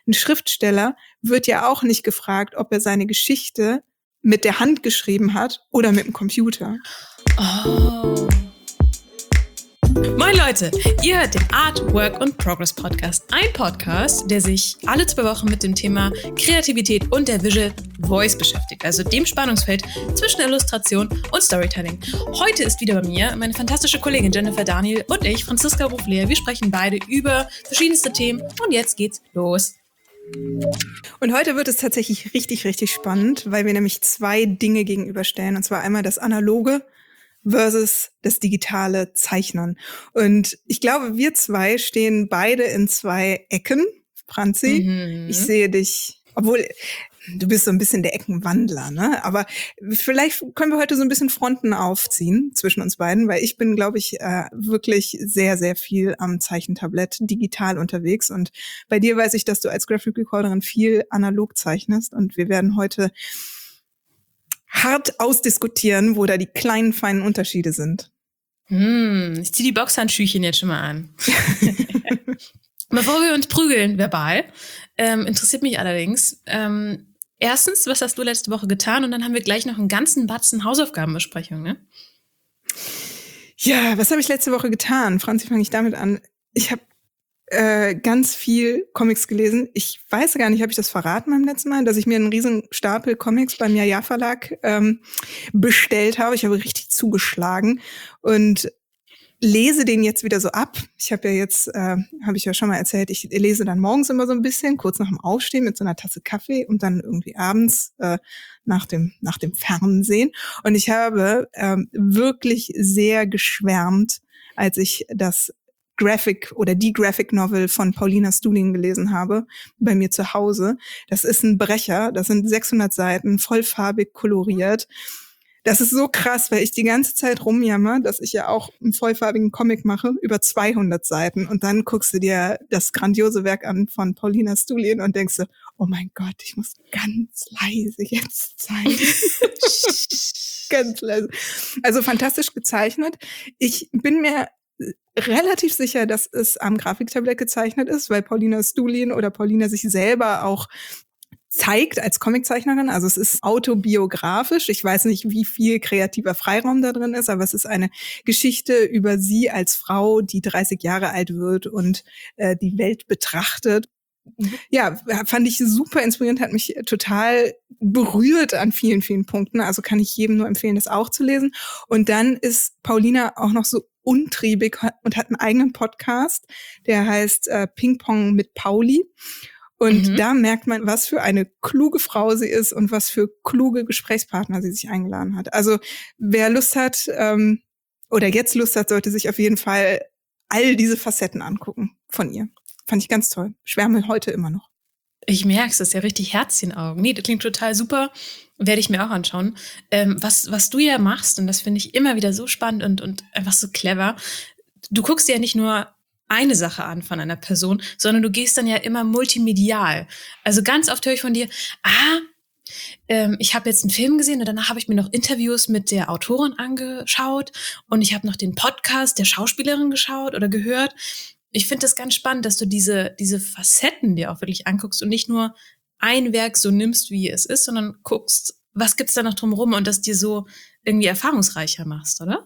ein Schriftsteller wird ja auch nicht gefragt, ob er seine Geschichte mit der Hand geschrieben hat oder mit dem Computer. Oh. Moin Leute, ihr hört den Art, Work und Progress Podcast. Ein Podcast, der sich alle 2 Wochen mit dem Thema Kreativität und der Visual Voice beschäftigt, also dem Spannungsfeld zwischen Illustration und Storytelling. Heute ist wieder bei mir meine fantastische Kollegin Jennifer Daniel und ich, Franziska Ruflehr. Wir sprechen beide über verschiedenste Themen und jetzt geht's los. Und heute wird es tatsächlich richtig, richtig spannend, weil wir nämlich 2 Dinge gegenüberstellen. Und zwar einmal das Analoge versus das digitale Zeichnen. Und ich glaube, wir 2 stehen beide in 2 Ecken. Franzi, Ich sehe dich, obwohl du bist so ein bisschen der Eckenwandler, ne? Aber vielleicht können wir heute so ein bisschen Fronten aufziehen zwischen uns beiden, weil ich bin, glaube ich, wirklich sehr, sehr viel am Zeichentablett digital unterwegs. Und bei dir weiß ich, dass du als Graphic Recorderin viel analog zeichnest. Und wir werden heute hart ausdiskutieren, wo da die kleinen, feinen Unterschiede sind. Ich ziehe die Boxhandschüchen jetzt schon mal an. Bevor wir uns prügeln, verbal, interessiert mich allerdings, erstens, was hast du letzte Woche getan? Und dann haben wir gleich noch einen ganzen Batzen Hausaufgabenbesprechung, ne? Ja, was habe ich letzte Woche getan? Franzi, fange ich damit an. Ich habe ganz viel Comics gelesen. Ich weiß gar nicht, habe ich das verraten beim letzten Mal, dass ich mir einen riesen Stapel Comics beim Jaja Verlag bestellt habe. Ich habe richtig zugeschlagen und lese den jetzt wieder so ab. Ich habe ja jetzt, habe ich ja schon mal erzählt, ich lese dann morgens immer so ein bisschen, kurz nach dem Aufstehen mit so einer Tasse Kaffee und dann irgendwie abends nach dem Fernsehen. Und ich habe wirklich sehr geschwärmt, als ich das Graphic oder die Graphic Novel von Paulina Stulin gelesen habe, bei mir zu Hause. Das ist ein Brecher, das sind 600 Seiten, vollfarbig koloriert. Das ist so krass, weil ich die ganze Zeit rumjammer, dass ich ja auch einen vollfarbigen Comic mache, über 200 Seiten. Und dann guckst du dir das grandiose Werk an von Paulina Stulin und denkst so, oh mein Gott, ich muss ganz leise jetzt zeigen. Ganz leise. Also fantastisch gezeichnet. Ich bin mir relativ sicher, dass es am Grafiktablett gezeichnet ist, weil Paulina Stulin oder Paulina sich selber auch zeigt als Comiczeichnerin. Also es ist autobiografisch. Ich weiß nicht, wie viel kreativer Freiraum da drin ist, aber es ist eine Geschichte über sie als Frau, die 30 Jahre alt wird und die Welt betrachtet. Ja, fand ich super inspirierend, hat mich total berührt an vielen, vielen Punkten. Also kann ich jedem nur empfehlen, das auch zu lesen. Und dann ist Paulina auch noch so untriebig und hat einen eigenen Podcast, der heißt Ping Pong mit Pauli. Und da merkt man, was für eine kluge Frau sie ist und was für kluge Gesprächspartner sie sich eingeladen hat. Also wer Lust hat oder jetzt Lust hat, sollte sich auf jeden Fall all diese Facetten angucken von ihr. Fand ich ganz toll. Schwärme heute immer noch. Ich merk's, das ist ja richtig Herz in den Augen. Nee, das klingt total super. Werde ich mir auch anschauen. Was du ja machst, und das finde ich immer wieder so spannend und einfach so clever, du guckst dir ja nicht nur eine Sache an von einer Person, sondern du gehst dann ja immer multimedial. Also ganz oft höre ich von dir, ich habe jetzt einen Film gesehen und danach habe ich mir noch Interviews mit der Autorin angeschaut und ich habe noch den Podcast der Schauspielerin geschaut oder gehört. Ich finde das ganz spannend, dass du diese Facetten dir auch wirklich anguckst und nicht nur ein Werk so nimmst, wie es ist, sondern guckst, was gibt's da noch drumherum und das dir so irgendwie erfahrungsreicher machst, oder?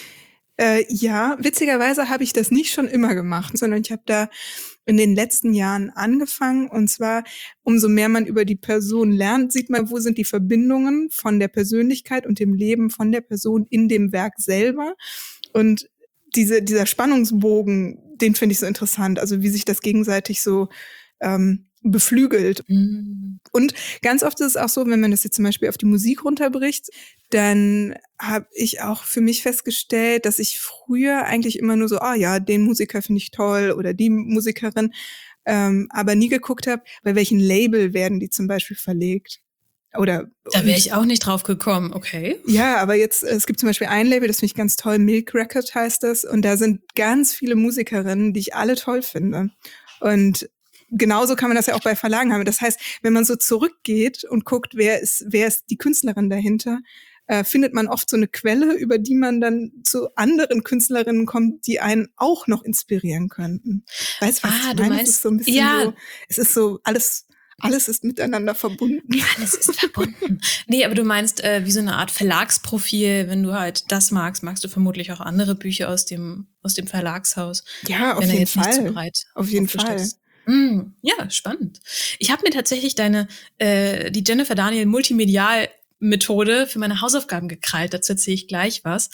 Ja, witzigerweise habe ich das nicht schon immer gemacht, sondern ich habe da in den letzten Jahren angefangen. Und zwar, umso mehr man über die Person lernt, sieht man, wo sind die Verbindungen von der Persönlichkeit und dem Leben von der Person in dem Werk selber. Und dieser Spannungsbogen, den finde ich so interessant. Also wie sich das gegenseitig so beflügelt. Und ganz oft ist es auch so, wenn man das jetzt zum Beispiel auf die Musik runterbricht, dann habe ich auch für mich festgestellt, dass ich früher eigentlich immer nur so, den Musiker finde ich toll oder die Musikerin, aber nie geguckt habe, bei welchem Label werden die zum Beispiel verlegt. Da wäre ich auch nicht drauf gekommen, okay. Ja, aber jetzt, es gibt zum Beispiel ein Label, das finde ich ganz toll, Milk Record heißt das, und da sind ganz viele Musikerinnen, die ich alle toll finde. Und genauso kann man das ja auch bei Verlagen haben. Das heißt, wenn man so zurückgeht und guckt, wer ist die Künstlerin dahinter, findet man oft so eine Quelle, über die man dann zu anderen Künstlerinnen kommt, die einen auch noch inspirieren könnten. Weißt du, was ich meine? Es ist so ein bisschen so, es ist so alles ist miteinander verbunden. Alles ist verbunden. Nee, aber du meinst wie so eine Art Verlagsprofil. Wenn du halt das magst du vermutlich auch andere Bücher aus dem Verlagshaus. Ja, auf jeden Fall. Auf jeden Fall. Ja, spannend. Ich habe mir tatsächlich die Jennifer Daniel Multimedial-Methode für meine Hausaufgaben gekrallt. Dazu erzähle ich gleich was.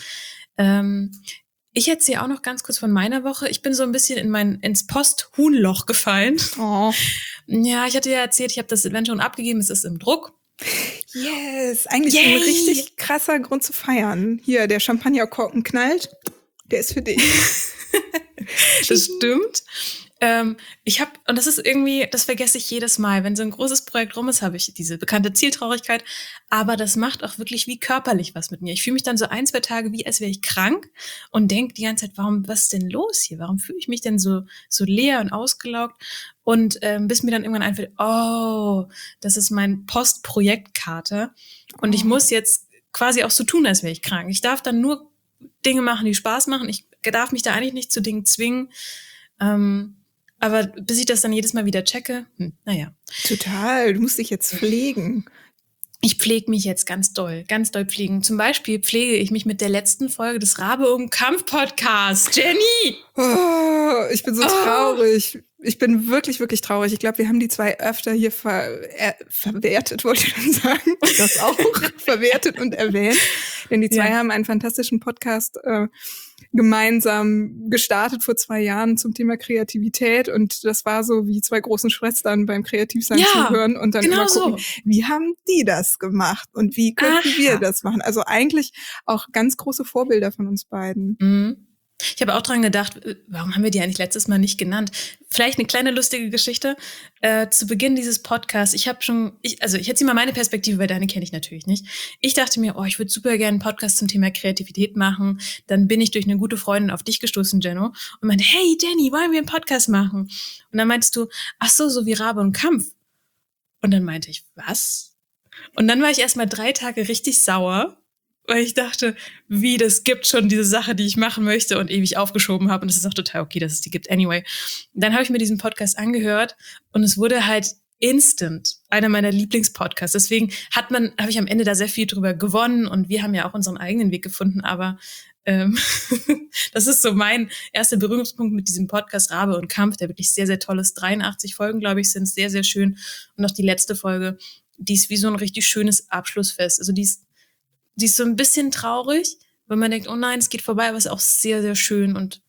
Ich erzähle auch noch ganz kurz von meiner Woche. Ich bin so ein bisschen ins Post-Huhnloch gefallen. Oh. Ja, ich hatte ja erzählt, ich habe das Event schon abgegeben, es ist im Druck. Yes, eigentlich ein richtig krasser Grund zu feiern. Hier, der Champagnerkorken knallt, der ist für dich. Das stimmt. Und das ist irgendwie, das vergesse ich jedes Mal. Wenn so ein großes Projekt rum ist, habe ich diese bekannte Zieltraurigkeit. Aber das macht auch wirklich wie körperlich was mit mir. Ich fühle mich dann so 1-2 Tage wie, als wäre ich krank und denke die ganze Zeit, was ist denn los hier? Warum fühle ich mich denn so leer und ausgelaugt? Und bis mir dann irgendwann einfällt, das ist mein Postprojektkater. Und ich muss jetzt quasi auch so tun, als wäre ich krank. Ich darf dann nur Dinge machen, die Spaß machen. Ich darf mich da eigentlich nicht zu Dingen zwingen. Aber bis ich das dann jedes Mal wieder checke, naja. Total, du musst dich jetzt pflegen. Ich pflege mich jetzt ganz doll pflegen. Zum Beispiel pflege ich mich mit der letzten Folge des Rabe um Kampf Podcasts. Jenny! Oh, ich bin so traurig. Ich bin wirklich, wirklich traurig. Ich glaube, wir haben die 2 öfter hier verwertet, wollte ich schon sagen. Das auch verwertet und erwähnt. Denn die 2 haben einen fantastischen Podcast gemeinsam gestartet vor 2 Jahren zum Thema Kreativität. Und das war so wie 2 großen Schwestern beim Kreativsein zuhören und dann immer gucken, wie haben die das gemacht und wie könnten wir das machen? Also eigentlich auch ganz große Vorbilder von uns beiden. Mhm. Ich habe auch dran gedacht, warum haben wir die eigentlich letztes Mal nicht genannt? Vielleicht eine kleine lustige Geschichte. Zu Beginn dieses Podcasts, ich erzähle mal meine Perspektive, weil deine kenne ich natürlich nicht. Ich dachte mir, ich würde super gerne einen Podcast zum Thema Kreativität machen. Dann bin ich durch eine gute Freundin auf dich gestoßen, Jenno, und meinte, hey Jenny, wollen wir einen Podcast machen? Und dann meintest du, ach so wie Rabe und Kampf. Und dann meinte ich, was? Und dann war ich erst mal 3 Tage richtig sauer, weil ich dachte, das gibt schon diese Sache, die ich machen möchte und ewig aufgeschoben habe. Und es ist auch total okay, dass es die gibt. Anyway, dann habe ich mir diesen Podcast angehört und es wurde halt instant einer meiner Lieblingspodcasts. Deswegen habe ich am Ende da sehr viel drüber gewonnen und wir haben ja auch unseren eigenen Weg gefunden. Aber das ist so mein erster Berührungspunkt mit diesem Podcast Rabe und Kampf, der wirklich sehr, sehr toll ist. 83 Folgen, glaube ich, sind sehr, sehr schön. Und auch die letzte Folge, die ist wie so ein richtig schönes Abschlussfest. Also die ist so ein bisschen traurig, weil man denkt, oh nein, es geht vorbei, aber es ist auch sehr, sehr schön und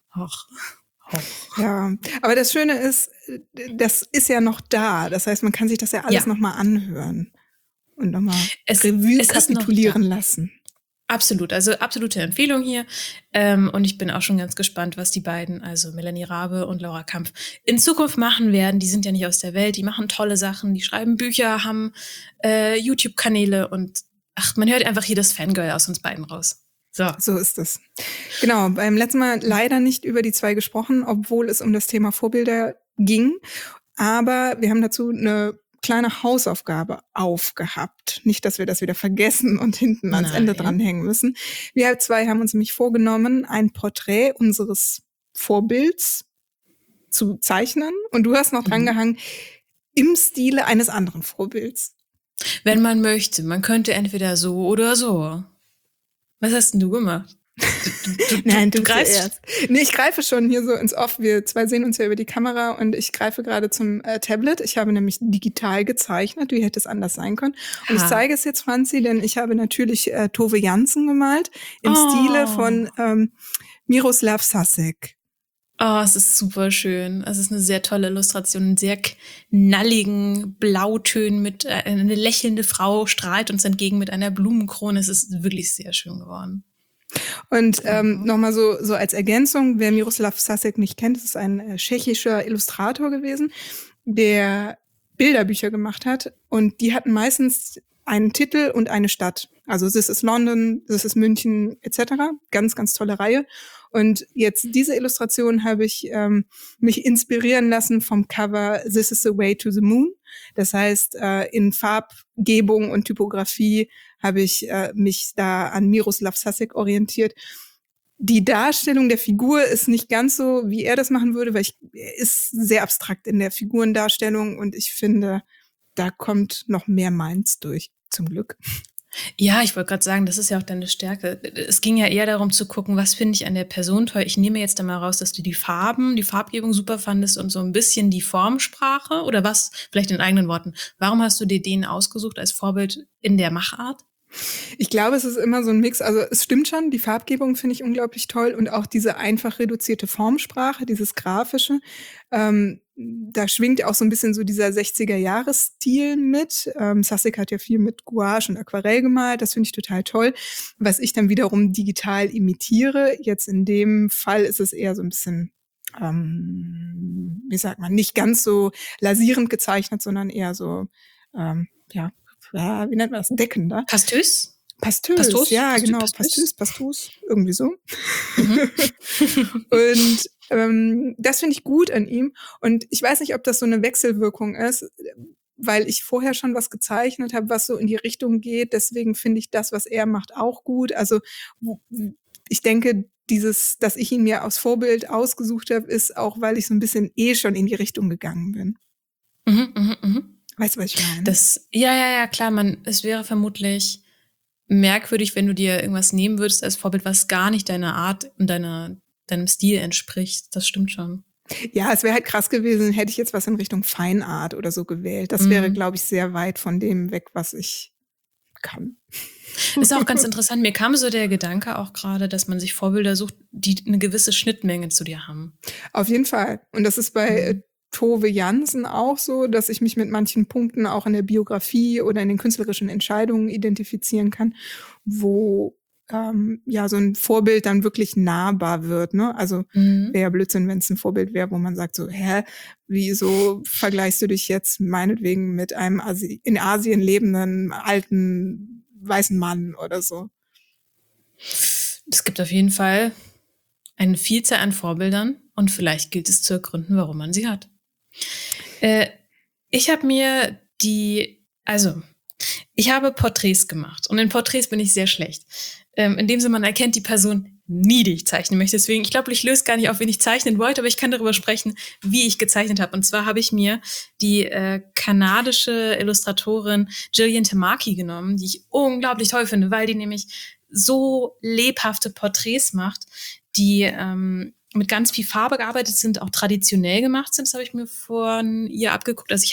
Ja, aber das Schöne ist, das ist ja noch da. Das heißt, man kann sich das ja alles nochmal anhören und nochmal Revue kapitulieren lassen. Absolut, also absolute Empfehlung hier. Und ich bin auch schon ganz gespannt, was die beiden, also Melanie Rabe und Laura Kampf, in Zukunft machen werden. Die sind ja nicht aus der Welt, die machen tolle Sachen, die schreiben Bücher, haben YouTube-Kanäle und man hört einfach hier das Fangirl aus uns beiden raus. So ist es. Genau, beim letzten Mal leider nicht über die 2 gesprochen, obwohl es um das Thema Vorbilder ging. Aber wir haben dazu eine kleine Hausaufgabe aufgehabt. Nicht, dass wir das wieder vergessen und hinten ans Ende dranhängen müssen. Wir 2 haben uns nämlich vorgenommen, ein Porträt unseres Vorbilds zu zeichnen. Und du hast noch drangehangen, im Stile eines anderen Vorbilds. Wenn man möchte. Man könnte entweder so oder so. Was hast denn du gemacht? Nein, du greifst erst. Nee, ich greife schon hier so ins Off. Wir 2 sehen uns ja über die Kamera und ich greife gerade zum Tablet. Ich habe nämlich digital gezeichnet. Wie hätte es anders sein können? Und ich zeige es jetzt, Franzi, denn ich habe natürlich Tove Jansson gemalt im Stile von Miroslav Sasek. Es ist super schön. Es ist eine sehr tolle Illustration, in sehr knalligen Blautönen mit eine lächelnde Frau strahlt uns entgegen mit einer Blumenkrone. Es ist wirklich sehr schön geworden. Und nochmal so als Ergänzung, wer Miroslav Sasek nicht kennt, das ist ein tschechischer Illustrator gewesen, der Bilderbücher gemacht hat. Und die hatten meistens einen Titel und eine Stadt. Also This is London, This is München etc. Ganz, ganz tolle Reihe. Und jetzt diese Illustration habe ich mich inspirieren lassen vom Cover This is the Way to the Moon. Das heißt, in Farbgebung und Typografie habe ich mich da an Miroslav Sasek orientiert. Die Darstellung der Figur ist nicht ganz so, wie er das machen würde, weil er ist sehr abstrakt in der Figurendarstellung und ich finde, da kommt noch mehr meins durch, zum Glück. Ja, ich wollte gerade sagen, das ist ja auch deine Stärke. Es ging ja eher darum zu gucken, was finde ich an der Person toll. Ich nehme jetzt einmal raus, dass du die Farbgebung super fandest und so ein bisschen die Formsprache oder was, vielleicht in eigenen Worten. Warum hast du dir den ausgesucht als Vorbild in der Machart? Ich glaube, es ist immer so ein Mix. Also es stimmt schon, die Farbgebung finde ich unglaublich toll und auch diese einfach reduzierte Formsprache, dieses Grafische. Da schwingt auch so ein bisschen so dieser 60er-Jahres-Stil mit. Sasek hat ja viel mit Gouache und Aquarell gemalt. Das finde ich total toll. Was ich dann wiederum digital imitiere. Jetzt in dem Fall ist es eher so ein bisschen, wie sagt man, nicht ganz so lasierend gezeichnet, sondern eher so, wie nennt man das? Deckender. Pastös? Pastös, ja, Pastös, genau. Pastös, irgendwie so. Und das finde ich gut an ihm. Und ich weiß nicht, ob das so eine Wechselwirkung ist, weil ich vorher schon was gezeichnet habe, was so in die Richtung geht. Deswegen finde ich das, was er macht, auch gut. Also ich denke, dass ich ihn mir als Vorbild ausgesucht habe, ist auch, weil ich so ein bisschen schon in die Richtung gegangen bin. Weißt du, was ich meine? Ja, klar. Es wäre vermutlich merkwürdig, wenn du dir irgendwas nehmen würdest als Vorbild, was gar nicht deiner Art und deinem Stil entspricht. Das stimmt schon. Ja, es wäre halt krass gewesen, hätte ich jetzt was in Richtung Feinart oder so gewählt. Das wäre, glaube ich, sehr weit von dem weg, was ich kann. Ist auch ganz interessant. Mir kam so der Gedanke auch gerade, dass man sich Vorbilder sucht, die eine gewisse Schnittmenge zu dir haben. Auf jeden Fall. Und das ist bei Tove Jansson auch so, dass ich mich mit manchen Punkten auch in der Biografie oder in den künstlerischen Entscheidungen identifizieren kann, wo so ein Vorbild dann wirklich nahbar wird, ne? Also wäre ja Blödsinn, wenn es ein Vorbild wäre, wo man sagt so, wieso vergleichst du dich jetzt meinetwegen mit einem in Asien lebenden alten weißen Mann oder so? Es gibt auf jeden Fall eine Vielzahl an Vorbildern und vielleicht gilt es zu ergründen, warum man sie hat. Ich habe Porträts gemacht und in Porträts bin ich sehr schlecht. In dem Sinne, man erkennt die Person nie, die ich zeichnen möchte. Deswegen, ich glaube, ich löse gar nicht auf, wen ich zeichnen wollte, aber ich kann darüber sprechen, wie ich gezeichnet habe. Und zwar habe ich mir die kanadische Illustratorin Gillian Tamaki genommen, die ich unglaublich toll finde, weil die nämlich so lebhafte Porträts macht, die mit ganz viel Farbe gearbeitet sind, auch traditionell gemacht sind. Das habe ich mir von ihr abgeguckt. Also ich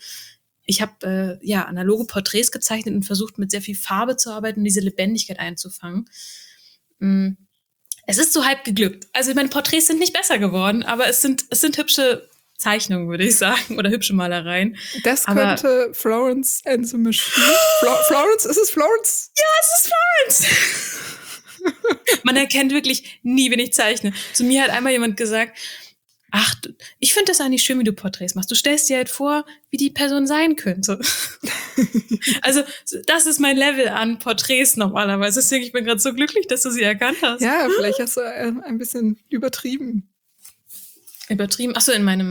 habe analoge Porträts gezeichnet und versucht, mit sehr viel Farbe zu arbeiten und diese Lebendigkeit einzufangen. Es ist so halb geglückt. Also meine Porträts sind nicht besser geworden, aber es sind hübsche Zeichnungen, würde ich sagen, oder hübsche Malereien. Das könnte Florence and the Machine. Florence? Ist es Florence? Ja, es ist Florence! Man erkennt wirklich nie, wenn ich zeichne. Zu mir hat einmal jemand gesagt, ach, ich finde das eigentlich schön, wie du Porträts machst. Du stellst dir halt vor, wie die Person sein könnte. Also das ist mein Level an Porträts normalerweise. Deswegen, ich bin gerade so glücklich, dass du sie erkannt hast. Ja, vielleicht hast du ein bisschen übertrieben. Übertrieben? Ach so, in meinem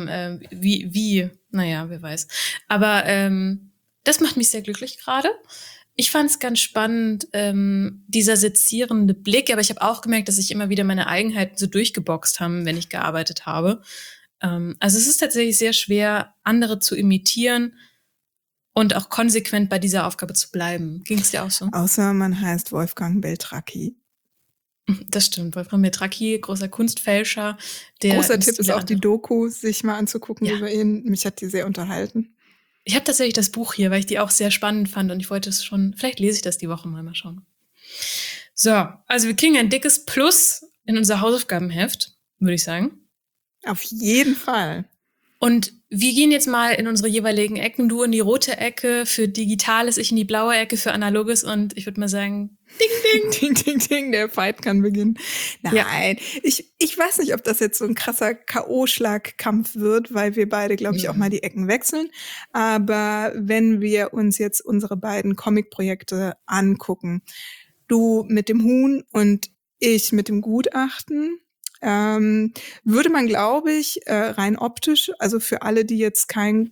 naja, wer weiß. Aber das macht mich sehr glücklich gerade. Ich fand es ganz spannend, dieser sezierende Blick, aber ich habe auch gemerkt, dass sich immer wieder meine Eigenheiten so durchgeboxt haben, wenn ich gearbeitet habe. Also es ist tatsächlich sehr schwer, andere zu imitieren und auch konsequent bei dieser Aufgabe zu bleiben. Ging es dir auch so? Außer man heißt Wolfgang Beltracchi. Das stimmt, Wolfgang Beltracchi, großer Kunstfälscher. Großer Tipp ist auch die Doku, sich mal anzugucken über ihn. Mich hat die sehr unterhalten. Ich habe tatsächlich das Buch hier, weil ich die auch sehr spannend fand und ich wollte es schon, vielleicht lese ich das die Woche mal schauen. So, also wir kriegen ein dickes Plus in unser Hausaufgabenheft, würde ich sagen. Auf jeden Fall. Und wir gehen jetzt mal in unsere jeweiligen Ecken. Du in die rote Ecke für Digitales, ich in die blaue Ecke für Analoges und ich würde mal sagen, ding, ding. Ding, ding, ding, der Fight kann beginnen. Nein, ja. Ich weiß nicht, ob das jetzt so ein krasser K.O.-Schlagkampf wird, weil wir beide, glaube ich, auch mal die Ecken wechseln. Aber wenn wir uns jetzt unsere beiden Comic-Projekte angucken, du mit dem Huhn und ich mit dem Gutachten, würde man, glaube ich, rein optisch, also für alle, die jetzt kein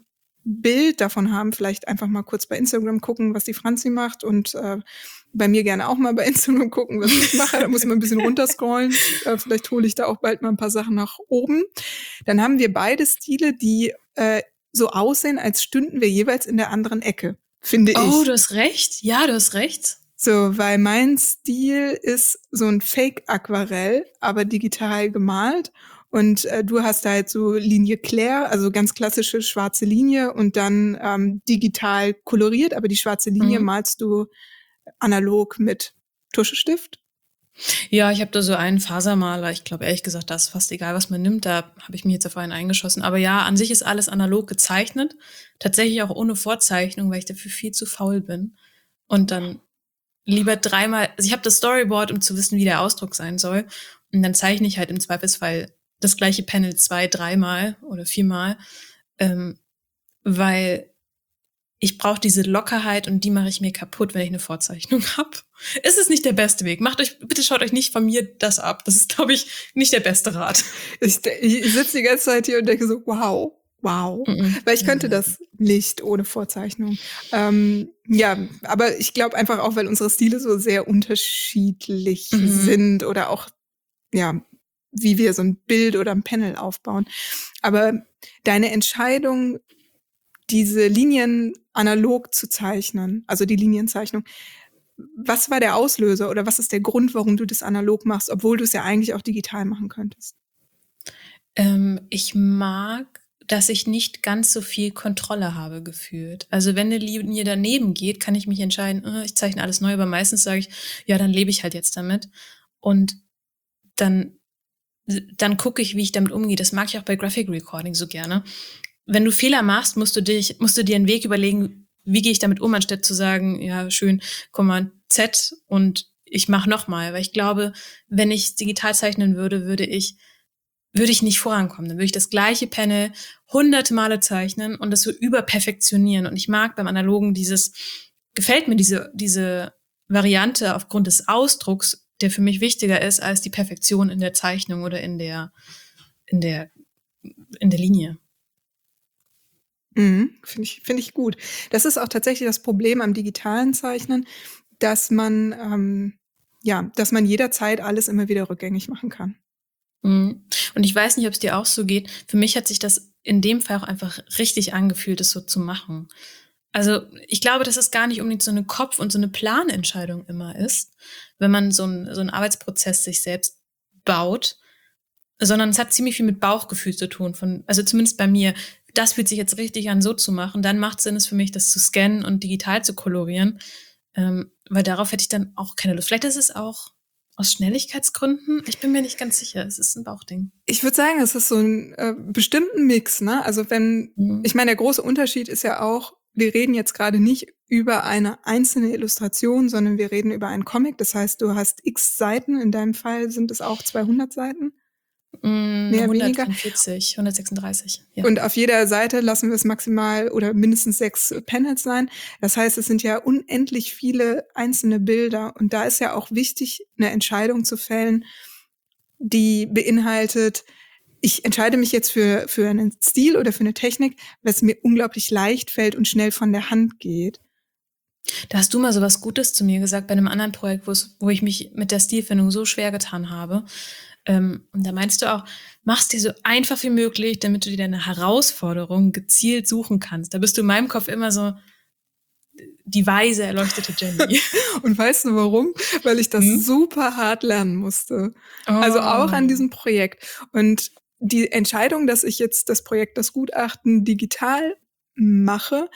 Bild davon haben, vielleicht einfach mal kurz bei Instagram gucken, was die Franzi macht und bei mir gerne auch mal bei Instagram gucken, was ich mache. Da muss man ein bisschen runterscrollen. Vielleicht hole ich da auch bald mal ein paar Sachen nach oben. Dann haben wir beide Stile, die so aussehen, als stünden wir jeweils in der anderen Ecke, finde ich. Oh, du hast recht. Ja, du hast recht. So, weil mein Stil ist so ein Fake-Aquarell, aber digital gemalt. Und du hast da halt so Linie Claire, also ganz klassische schwarze Linie und dann digital koloriert, aber die schwarze Linie malst du analog mit Tuschestift. Ja, ich habe da so einen Fasermaler. Ich glaube, ehrlich gesagt, da ist fast egal, was man nimmt. Da habe ich mich jetzt auf einen eingeschossen. Aber ja, an sich ist alles analog gezeichnet. Tatsächlich auch ohne Vorzeichnung, weil ich dafür viel zu faul bin. Und dann lieber dreimal, also ich habe das Storyboard, um zu wissen, wie der Ausdruck sein soll. Und dann zeichne ich halt im Zweifelsfall das gleiche Panel 2-, 3-mal oder 4-mal, weil ich brauche diese Lockerheit und die mache ich mir kaputt, wenn ich eine Vorzeichnung habe. Es ist nicht der beste Weg. Bitte schaut euch nicht von mir das ab. Das ist, glaube ich, nicht der beste Rat. Ich sitze die ganze Zeit hier und denke so, wow. Weil ich könnte das nicht ohne Vorzeichnung. Ja, aber ich glaube einfach auch, weil unsere Stile so sehr unterschiedlich sind oder auch, ja, wie wir so ein Bild oder ein Panel aufbauen. Aber deine Entscheidung, diese Linien analog zu zeichnen, also die Linienzeichnung, was war der Auslöser oder was ist der Grund, warum du das analog machst, obwohl du es ja eigentlich auch digital machen könntest? Ich mag, dass ich nicht ganz so viel Kontrolle habe gefühlt. Also wenn eine Linie daneben geht, kann ich mich entscheiden, ich zeichne alles neu, aber meistens sage ich, ja, dann lebe ich halt jetzt damit. Und dann gucke ich, wie ich damit umgehe. Das mag ich auch bei Graphic Recording so gerne. Wenn du Fehler machst, musst du dir einen Weg überlegen, wie gehe ich damit um, anstatt zu sagen, ja, schön, Command Z und ich mache nochmal. Weil ich glaube, wenn ich digital zeichnen würde ich nicht vorankommen. Dann würde ich das gleiche Panel 100 Male zeichnen und das so überperfektionieren. Und ich mag beim Analogen gefällt mir diese Variante aufgrund des Ausdrucks, der für mich wichtiger ist als die Perfektion in der Zeichnung oder in der Linie. Finde ich gut. Das ist auch tatsächlich das Problem am digitalen Zeichnen, dass man jederzeit alles immer wieder rückgängig machen kann. Und ich weiß nicht, ob es dir auch so geht. Für mich hat sich das in dem Fall auch einfach richtig angefühlt, das so zu machen. Also ich glaube, dass es gar nicht unbedingt so eine Kopf- und so eine Planentscheidung immer ist, wenn man so einen Arbeitsprozess sich selbst baut, sondern es hat ziemlich viel mit Bauchgefühl zu tun. Also zumindest bei mir, das fühlt sich jetzt richtig an, so zu machen. Dann macht Sinn, es für mich, das zu scannen und digital zu kolorieren, weil darauf hätte ich dann auch keine Lust. Vielleicht ist es auch aus Schnelligkeitsgründen. Ich bin mir nicht ganz sicher. Es ist ein Bauchding. Ich würde sagen, es ist so ein bestimmten Mix, ne? Also ich meine, der große Unterschied ist ja auch, wir reden jetzt gerade nicht über eine einzelne Illustration, sondern wir reden über einen Comic. Das heißt, du hast x Seiten. In deinem Fall sind es auch 200 Seiten. Mehr, 143, 136. Ja. Und auf jeder Seite lassen wir es maximal oder mindestens 6 Panels sein. Das heißt, es sind ja unendlich viele einzelne Bilder. Und da ist ja auch wichtig, eine Entscheidung zu fällen, die beinhaltet, ich entscheide mich jetzt für einen Stil oder für eine Technik, was mir unglaublich leicht fällt und schnell von der Hand geht. Da hast du mal so was Gutes zu mir gesagt bei einem anderen Projekt, wo ich mich mit der Stilfindung so schwer getan habe. Und da meinst du auch, mach's dir so einfach wie möglich, damit du dir deine Herausforderungen gezielt suchen kannst. Da bist du in meinem Kopf immer so die weise, erleuchtete Jenny. Und weißt du warum? Weil ich das super hart lernen musste. Oh. Also auch an diesem Projekt. Und die Entscheidung, dass ich jetzt das Projekt, das Gutachten digital mache,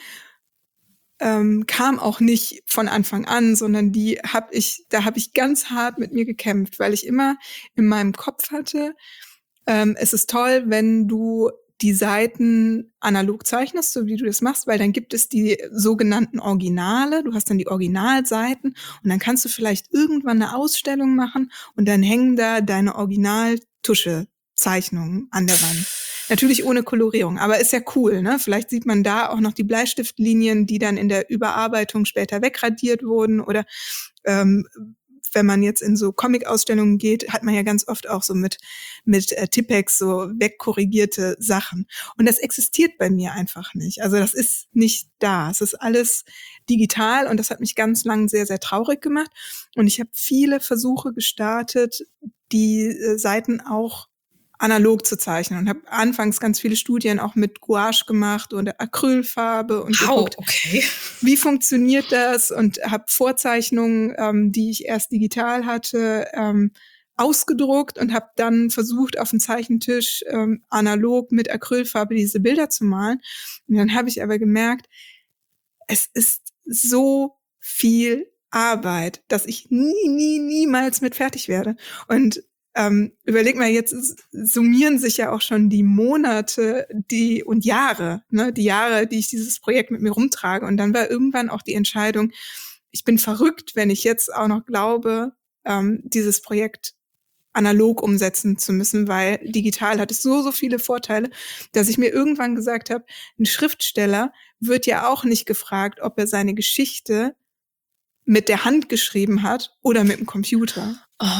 kam auch nicht von Anfang an, sondern da habe ich ganz hart mit mir gekämpft, weil ich immer in meinem Kopf hatte, es ist toll, wenn du die Seiten analog zeichnest, so wie du das machst, weil dann gibt es die sogenannten Originale, du hast dann die Originalseiten und dann kannst du vielleicht irgendwann eine Ausstellung machen und dann hängen da deine Original-Tusche-Zeichnungen an der Wand. Natürlich ohne Kolorierung, aber ist ja cool, ne? Vielleicht sieht man da auch noch die Bleistiftlinien, die dann in der Überarbeitung später wegradiert wurden oder wenn man jetzt in so Comic-Ausstellungen geht, hat man ja ganz oft auch so mit Tippex so wegkorrigierte Sachen. Und das existiert bei mir einfach nicht. Also das ist nicht da. Es ist alles digital und das hat mich ganz lang sehr, sehr traurig gemacht. Und ich habe viele Versuche gestartet, die Seiten auch analog zu zeichnen und habe anfangs ganz viele Studien auch mit Gouache gemacht oder Acrylfarbe und geguckt, okay. Wie funktioniert das, und habe Vorzeichnungen, die ich erst digital hatte, ausgedruckt und habe dann versucht, auf dem Zeichentisch analog mit Acrylfarbe diese Bilder zu malen. Und dann habe ich aber gemerkt, es ist so viel Arbeit, dass ich niemals mit fertig werde. Und überleg mal, jetzt summieren sich ja auch schon die Monate, und Jahre, ne, die Jahre, die ich dieses Projekt mit mir rumtrage. Und dann war irgendwann auch die Entscheidung, ich bin verrückt, wenn ich jetzt auch noch glaube, dieses Projekt analog umsetzen zu müssen, weil digital hat es so viele Vorteile, dass ich mir irgendwann gesagt habe, ein Schriftsteller wird ja auch nicht gefragt, ob er seine Geschichte mit der Hand geschrieben hat oder mit dem Computer.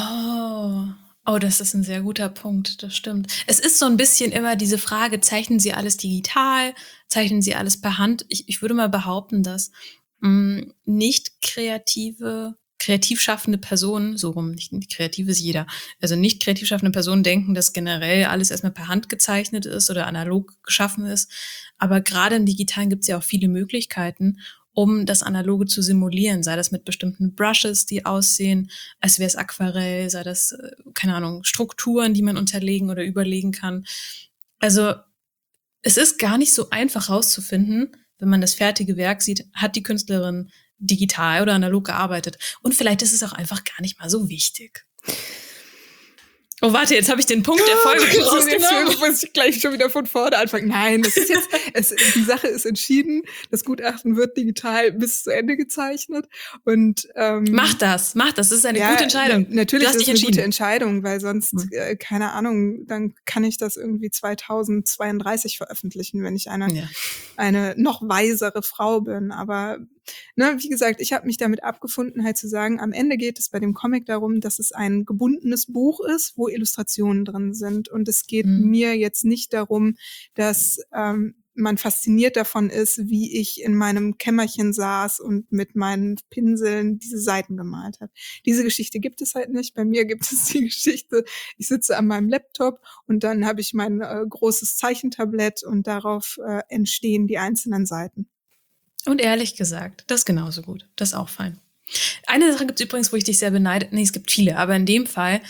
Oh, das ist ein sehr guter Punkt, das stimmt. Es ist so ein bisschen immer diese Frage, zeichnen Sie alles digital, zeichnen Sie alles per Hand? Ich würde mal behaupten, dass nicht kreativ schaffende Personen, so rum, nicht kreativ ist jeder, also nicht kreativ schaffende Personen denken, dass generell alles erstmal per Hand gezeichnet ist oder analog geschaffen ist. Aber gerade im Digitalen gibt es ja auch viele Möglichkeiten, um das Analoge zu simulieren, sei das mit bestimmten Brushes, die aussehen, als wäre es Aquarell, sei das, keine Ahnung, Strukturen, die man unterlegen oder überlegen kann. Also es ist gar nicht so einfach rauszufinden, wenn man das fertige Werk sieht, hat die Künstlerin digital oder analog gearbeitet. Und vielleicht ist es auch einfach gar nicht mal so wichtig. Oh, warte, jetzt habe ich den Punkt der Folge rausgenommen. Jetzt muss ich gleich schon wieder von vorne anfangen. Nein, das ist jetzt, die Sache ist entschieden. Das Gutachten wird digital bis zu Ende gezeichnet. Und Mach das. Das ist eine gute Entscheidung. Natürlich ist es eine gute Entscheidung, weil sonst, keine Ahnung, dann kann ich das irgendwie 2032 veröffentlichen, wenn ich eine noch weisere Frau bin. Aber wie gesagt, ich habe mich damit abgefunden, halt zu sagen, am Ende geht es bei dem Comic darum, dass es ein gebundenes Buch ist, wo Illustrationen drin sind. Und es geht mir jetzt nicht darum, dass man fasziniert davon ist, wie ich in meinem Kämmerchen saß und mit meinen Pinseln diese Seiten gemalt habe. Diese Geschichte gibt es halt nicht. Bei mir gibt es die Geschichte, ich sitze an meinem Laptop und dann habe ich mein großes Zeichentablett und darauf entstehen die einzelnen Seiten. Und ehrlich gesagt, das ist genauso gut. Das ist auch fein. Eine Sache gibt es übrigens, wo ich dich sehr beneide. Nee, es gibt viele, aber in dem Fall,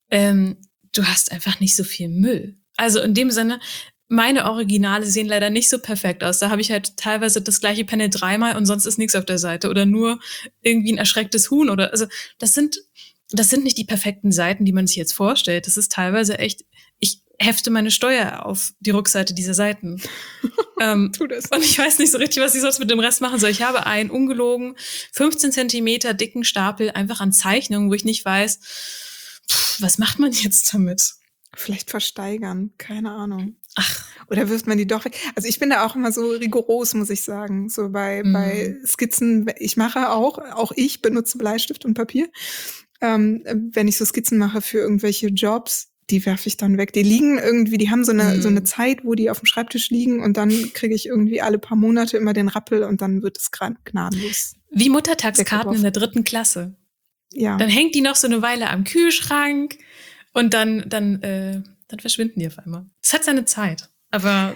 du hast einfach nicht so viel Müll. Also in dem Sinne, meine Originale sehen leider nicht so perfekt aus. Da habe ich halt teilweise das gleiche Panel 3-mal und sonst ist nichts auf der Seite. Oder nur irgendwie ein erschrecktes Huhn. Oder also das sind nicht die perfekten Seiten, die man sich jetzt vorstellt. Das ist teilweise echt, ich hefte meine Steuer auf die Rückseite dieser Seiten. Tu das. Und ich weiß nicht so richtig, was ich sonst mit dem Rest machen soll. Ich habe einen ungelogen 15 Zentimeter dicken Stapel einfach an Zeichnungen, wo ich nicht weiß, was macht man jetzt damit? Vielleicht versteigern, keine Ahnung. Ach. Oder wirft man die doch weg? Also ich bin da auch immer so rigoros, muss ich sagen. So bei Skizzen, auch ich benutze Bleistift und Papier. Wenn ich so Skizzen mache für irgendwelche Jobs, die werfe ich dann weg. Die liegen irgendwie, die haben so eine Zeit, wo die auf dem Schreibtisch liegen und dann kriege ich irgendwie alle paar Monate immer den Rappel und dann wird es gnadenlos. Wie Muttertagskarten in der 3. Klasse. Ja. Dann hängt die noch so eine Weile am Kühlschrank und dann verschwinden die auf einmal. Das hat seine Zeit, aber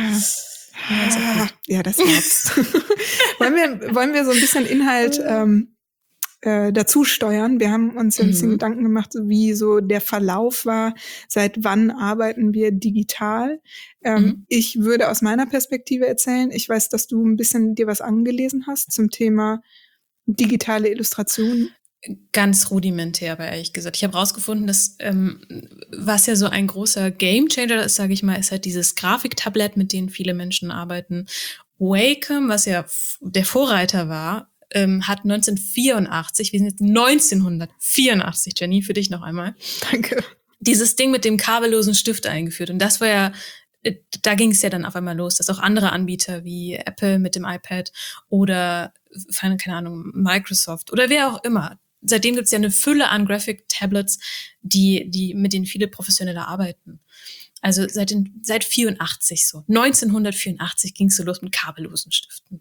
ja, das war's. Wollen wir so ein bisschen Inhalt dazu steuern? Wir haben uns ein bisschen Gedanken gemacht, wie so der Verlauf war. Seit wann arbeiten wir digital? Ich würde aus meiner Perspektive erzählen. Ich weiß, dass du ein bisschen dir was angelesen hast zum Thema digitale Illustration. Ganz rudimentär, aber ehrlich gesagt. Ich habe rausgefunden, dass was ja so ein großer Gamechanger ist, sage ich mal, ist halt dieses Grafiktablett, mit dem viele Menschen arbeiten. Wacom, was ja der Vorreiter war, hat 1984, wir sind jetzt 1984, Jenny, für dich noch einmal. Danke. Dieses Ding mit dem kabellosen Stift eingeführt. Und das war ja, da ging es ja dann auf einmal los, dass auch andere Anbieter wie Apple mit dem iPad oder, keine Ahnung, Microsoft oder wer auch immer seitdem gibt es ja eine Fülle an Graphic-Tablets, mit denen viele Professionelle arbeiten. Also seit 84 so. 1984 ging es so los mit kabellosen Stiften.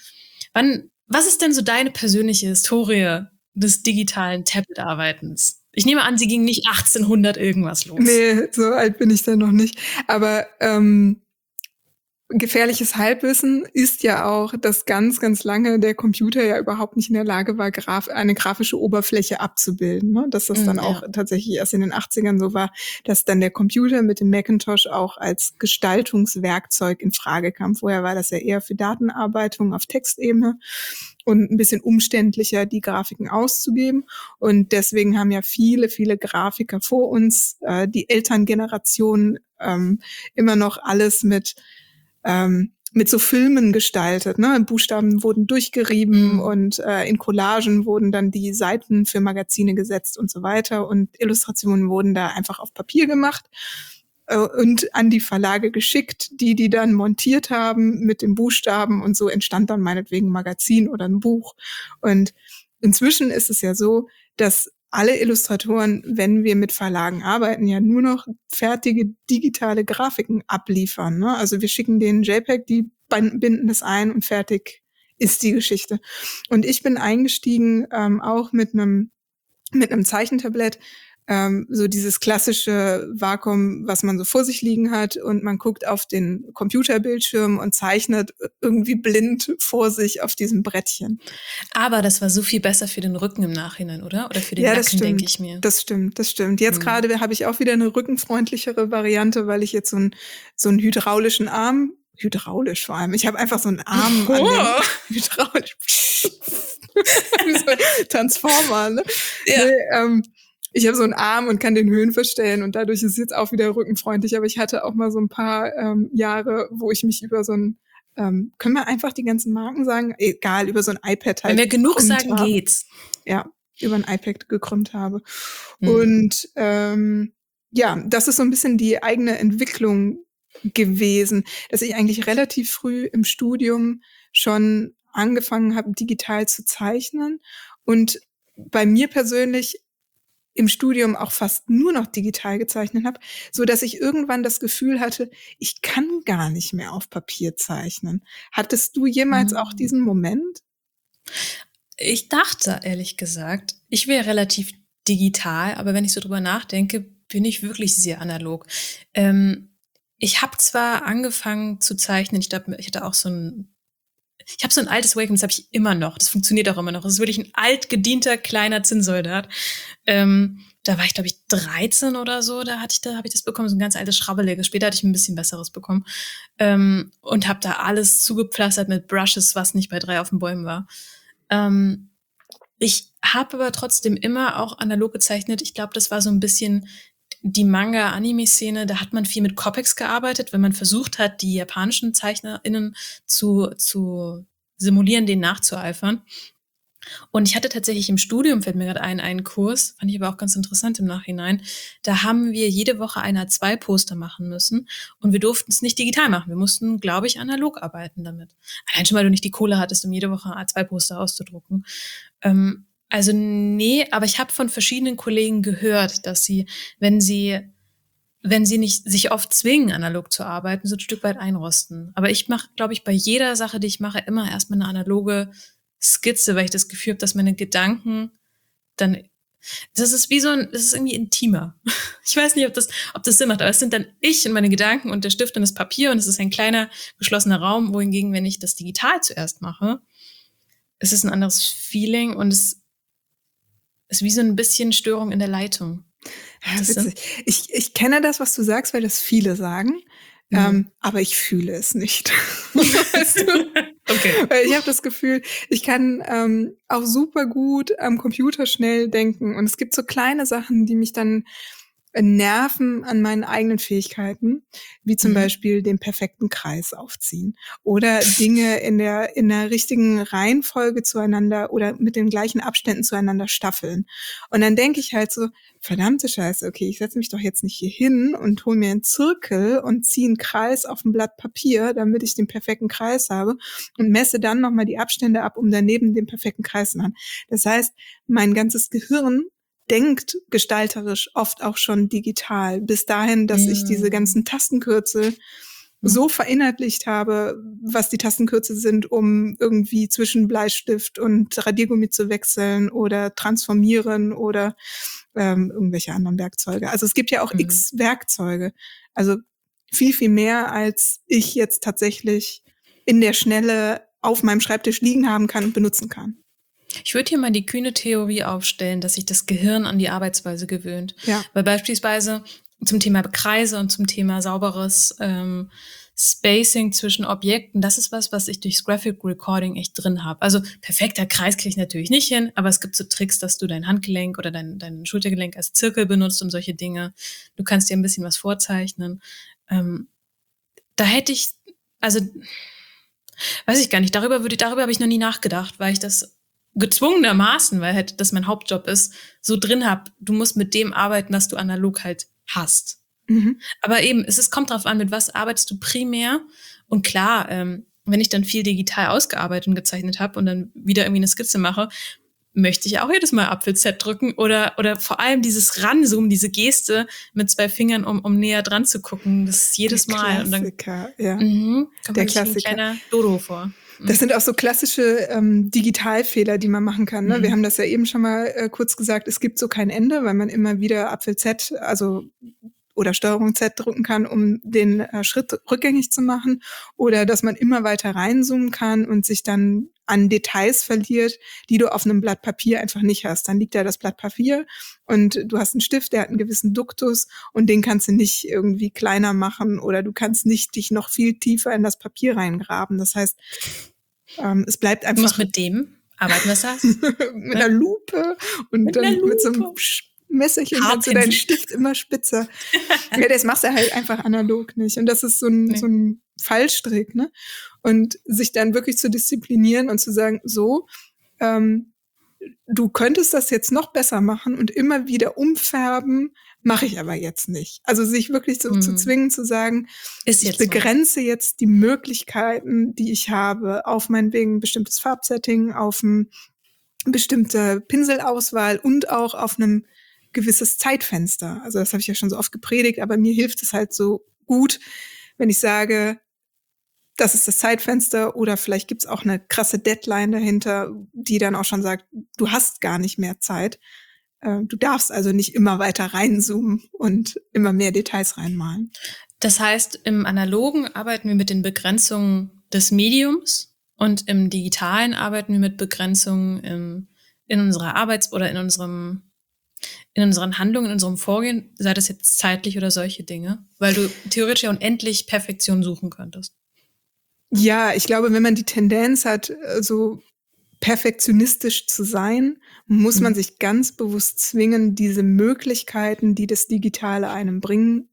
Was ist denn so deine persönliche Historie des digitalen Tablet-Arbeitens? Ich nehme an, sie ging nicht 1800 irgendwas los. Nee, so alt bin ich dann noch nicht. Aber gefährliches Halbwissen ist ja auch, dass ganz, ganz lange der Computer ja überhaupt nicht in der Lage war, eine grafische Oberfläche abzubilden. Ne? Dass das dann auch tatsächlich erst in den 80ern so war, dass dann der Computer mit dem Macintosh auch als Gestaltungswerkzeug in Frage kam. Vorher war das ja eher für Datenarbeitung auf Textebene und ein bisschen umständlicher, die Grafiken auszugeben. Und deswegen haben ja viele, viele Grafiker vor uns, die Elterngeneration, immer noch alles mit so Filmen gestaltet. Ne? Buchstaben wurden durchgerieben und in Collagen wurden dann die Seiten für Magazine gesetzt und so weiter. Und Illustrationen wurden da einfach auf Papier gemacht und an die Verlage geschickt, die dann montiert haben mit den Buchstaben. Und so entstand dann meinetwegen ein Magazin oder ein Buch. Und inzwischen ist es ja so, dass alle Illustratoren, wenn wir mit Verlagen arbeiten, ja nur noch fertige digitale Grafiken abliefern. Ne? Also wir schicken denen JPEG, die binden das ein und fertig ist die Geschichte. Und ich bin eingestiegen auch mit einem Zeichentablett, so dieses klassische Vakuum, was man so vor sich liegen hat und man guckt auf den Computerbildschirm und zeichnet irgendwie blind vor sich auf diesem Brettchen. Aber das war so viel besser für den Rücken im Nachhinein, oder? Oder für den Nacken, denke ich mir. Das stimmt. Jetzt gerade habe ich auch wieder eine rückenfreundlichere Variante, weil ich jetzt so einen hydraulischen Arm, hydraulisch vor allem, ich habe einfach so einen Arm an dem hydraulisch, wie so ein Transformer, ne? Ja. Nee, ich habe so einen Arm und kann den Höhen verstellen und dadurch ist es jetzt auch wieder rückenfreundlich. Aber ich hatte auch mal so ein paar Jahre, wo ich mich über so ein, können wir einfach die ganzen Marken sagen? Egal, über so ein iPad halt. Wenn wir genug sagen, geht's. Ja, über ein iPad gekrümmt habe. Und das ist so ein bisschen die eigene Entwicklung gewesen, dass ich eigentlich relativ früh im Studium schon angefangen habe, digital zu zeichnen. Und bei mir persönlich im Studium auch fast nur noch digital gezeichnet habe, so dass ich irgendwann das Gefühl hatte, ich kann gar nicht mehr auf Papier zeichnen. Hattest du jemals auch diesen Moment? Ich dachte, ehrlich gesagt, ich wäre relativ digital, aber wenn ich so drüber nachdenke, bin ich wirklich sehr analog. Ich habe zwar angefangen zu zeichnen, ich glaube, ich habe so ein altes Wacom, das habe ich immer noch. Das funktioniert auch immer noch. Das ist wirklich ein altgedienter kleiner Zinnsoldat. Da war ich, glaube ich, 13 oder so. Da habe ich das bekommen, so ein ganz altes, schrabbeliges. Später hatte ich ein bisschen besseres bekommen. Und habe da alles zugepflastert mit Brushes, was nicht bei 3 auf den Bäumen war. Ich habe aber trotzdem immer auch analog gezeichnet. Ich glaube, das war so ein bisschen die Manga-Anime-Szene, da hat man viel mit Copics gearbeitet, wenn man versucht hat, die japanischen ZeichnerInnen zu simulieren, denen nachzueifern. Und ich hatte tatsächlich im Studium, fällt mir gerade einen Kurs, fand ich aber auch ganz interessant im Nachhinein, da haben wir jede Woche ein A2-Poster machen müssen und wir durften es nicht digital machen. Wir mussten, glaube ich, analog arbeiten damit. Allein schon, weil du nicht die Kohle hattest, um jede Woche ein A2-Poster auszudrucken. Also nee, aber ich habe von verschiedenen Kollegen gehört, dass sie, wenn sie nicht sich oft zwingen, analog zu arbeiten, so ein Stück weit einrosten. Aber ich mache, glaube ich, bei jeder Sache, die ich mache, immer erstmal eine analoge Skizze, weil ich das Gefühl habe, dass meine Gedanken dann, das ist irgendwie intimer. Ich weiß nicht, ob das Sinn macht, aber es sind dann ich und meine Gedanken und der Stift und das Papier und es ist ein kleiner, geschlossener Raum, wohingegen, wenn ich das digital zuerst mache, es ist ein anderes Feeling und es ist wie so ein bisschen Störung in der Leitung. Ja, witzig. Ich kenne das, was du sagst, weil das viele sagen, aber ich fühle es nicht. Weißt du? Okay. Weil ich habe das Gefühl, ich kann auch super gut am Computer schnell denken und es gibt so kleine Sachen, die mich dann nerven an meinen eigenen Fähigkeiten, wie zum Beispiel den perfekten Kreis aufziehen oder Dinge in der richtigen Reihenfolge zueinander oder mit den gleichen Abständen zueinander staffeln. Und dann denke ich halt so, verdammte Scheiße, okay, ich setze mich doch jetzt nicht hier hin und hole mir einen Zirkel und ziehe einen Kreis auf ein Blatt Papier, damit ich den perfekten Kreis habe und messe dann nochmal die Abstände ab, um daneben den perfekten Kreis zu machen. Das heißt, mein ganzes Gehirn denkt gestalterisch oft auch schon digital, bis dahin, dass ich diese ganzen Tastenkürzel so verinnerlicht habe, was die Tastenkürzel sind, um irgendwie zwischen Bleistift und Radiergummi zu wechseln oder transformieren oder irgendwelche anderen Werkzeuge. Also es gibt ja auch x Werkzeuge. Also viel, viel mehr, als ich jetzt tatsächlich in der Schnelle auf meinem Schreibtisch liegen haben kann und benutzen kann. Ich würde hier mal die kühne Theorie aufstellen, dass sich das Gehirn an die Arbeitsweise gewöhnt. Ja. Weil beispielsweise zum Thema Kreise und zum Thema sauberes Spacing zwischen Objekten, das ist was ich durchs Graphic Recording echt drin habe. Also perfekter Kreis kriege ich natürlich nicht hin, aber es gibt so Tricks, dass du dein Handgelenk oder dein Schultergelenk als Zirkel benutzt und solche Dinge. Du kannst dir ein bisschen was vorzeichnen. Da hätte ich, also weiß ich gar nicht, darüber habe ich noch nie nachgedacht, weil ich das gezwungenermaßen, weil halt das mein Hauptjob ist, so drin hab, du musst mit dem arbeiten, was du analog halt hast. Aber eben, kommt drauf an, mit was arbeitest du primär. Und klar, wenn ich dann viel digital ausgearbeitet und gezeichnet habe und dann wieder irgendwie eine Skizze mache, möchte ich auch jedes Mal Apfel-Z drücken oder vor allem dieses Ranzoomen, diese Geste mit 2 Fingern, um näher dran zu gucken. Das ist jedes Mal. Klassiker, und dann, ja. Kommt der Klassiker. Ein kleiner Dodo vor. Das sind auch so klassische Digitalfehler, die man machen kann. Ne? Wir haben das ja eben schon mal kurz gesagt, es gibt so kein Ende, weil man immer wieder Apfel-Z, oder Steuerung Z drücken kann, um den Schritt rückgängig zu machen. Oder dass man immer weiter reinzoomen kann und sich dann an Details verliert, die du auf einem Blatt Papier einfach nicht hast. Dann liegt da das Blatt Papier und du hast einen Stift, der hat einen gewissen Duktus und den kannst du nicht irgendwie kleiner machen oder du kannst nicht dich noch viel tiefer in das Papier reingraben. Das heißt, es bleibt einfach... Du musst mit dem arbeiten, was hast mit einer Lupe und mit dann mit so einem Messerchen kannst du deinen Stift immer spitzer. Ja, das machst du halt einfach analog nicht. Und das ist so ein Fallstrick, ne? Und sich dann wirklich zu disziplinieren und zu sagen, so, du könntest das jetzt noch besser machen und immer wieder umfärben, mache ich aber jetzt nicht. Also sich wirklich so zu zwingen, zu sagen, ich begrenze jetzt die Möglichkeiten, die ich habe, auf meinetwegen ein bestimmtes Farbsetting, auf eine bestimmte Pinselauswahl und auch auf einem gewisses Zeitfenster. Also das habe ich ja schon so oft gepredigt, aber mir hilft es halt so gut, wenn ich sage, das ist das Zeitfenster oder vielleicht gibt's auch eine krasse Deadline dahinter, die dann auch schon sagt, du hast gar nicht mehr Zeit. Du darfst also nicht immer weiter reinzoomen und immer mehr Details reinmalen. Das heißt, im Analogen arbeiten wir mit den Begrenzungen des Mediums und im Digitalen arbeiten wir mit Begrenzungen in unserer oder in unseren Handlungen, in unserem Vorgehen, sei das jetzt zeitlich oder solche Dinge, weil du theoretisch ja unendlich Perfektion suchen könntest. Ja, ich glaube, wenn man die Tendenz hat, so perfektionistisch zu sein, muss man sich ganz bewusst zwingen, diese Möglichkeiten, die das Digitale einem bringen,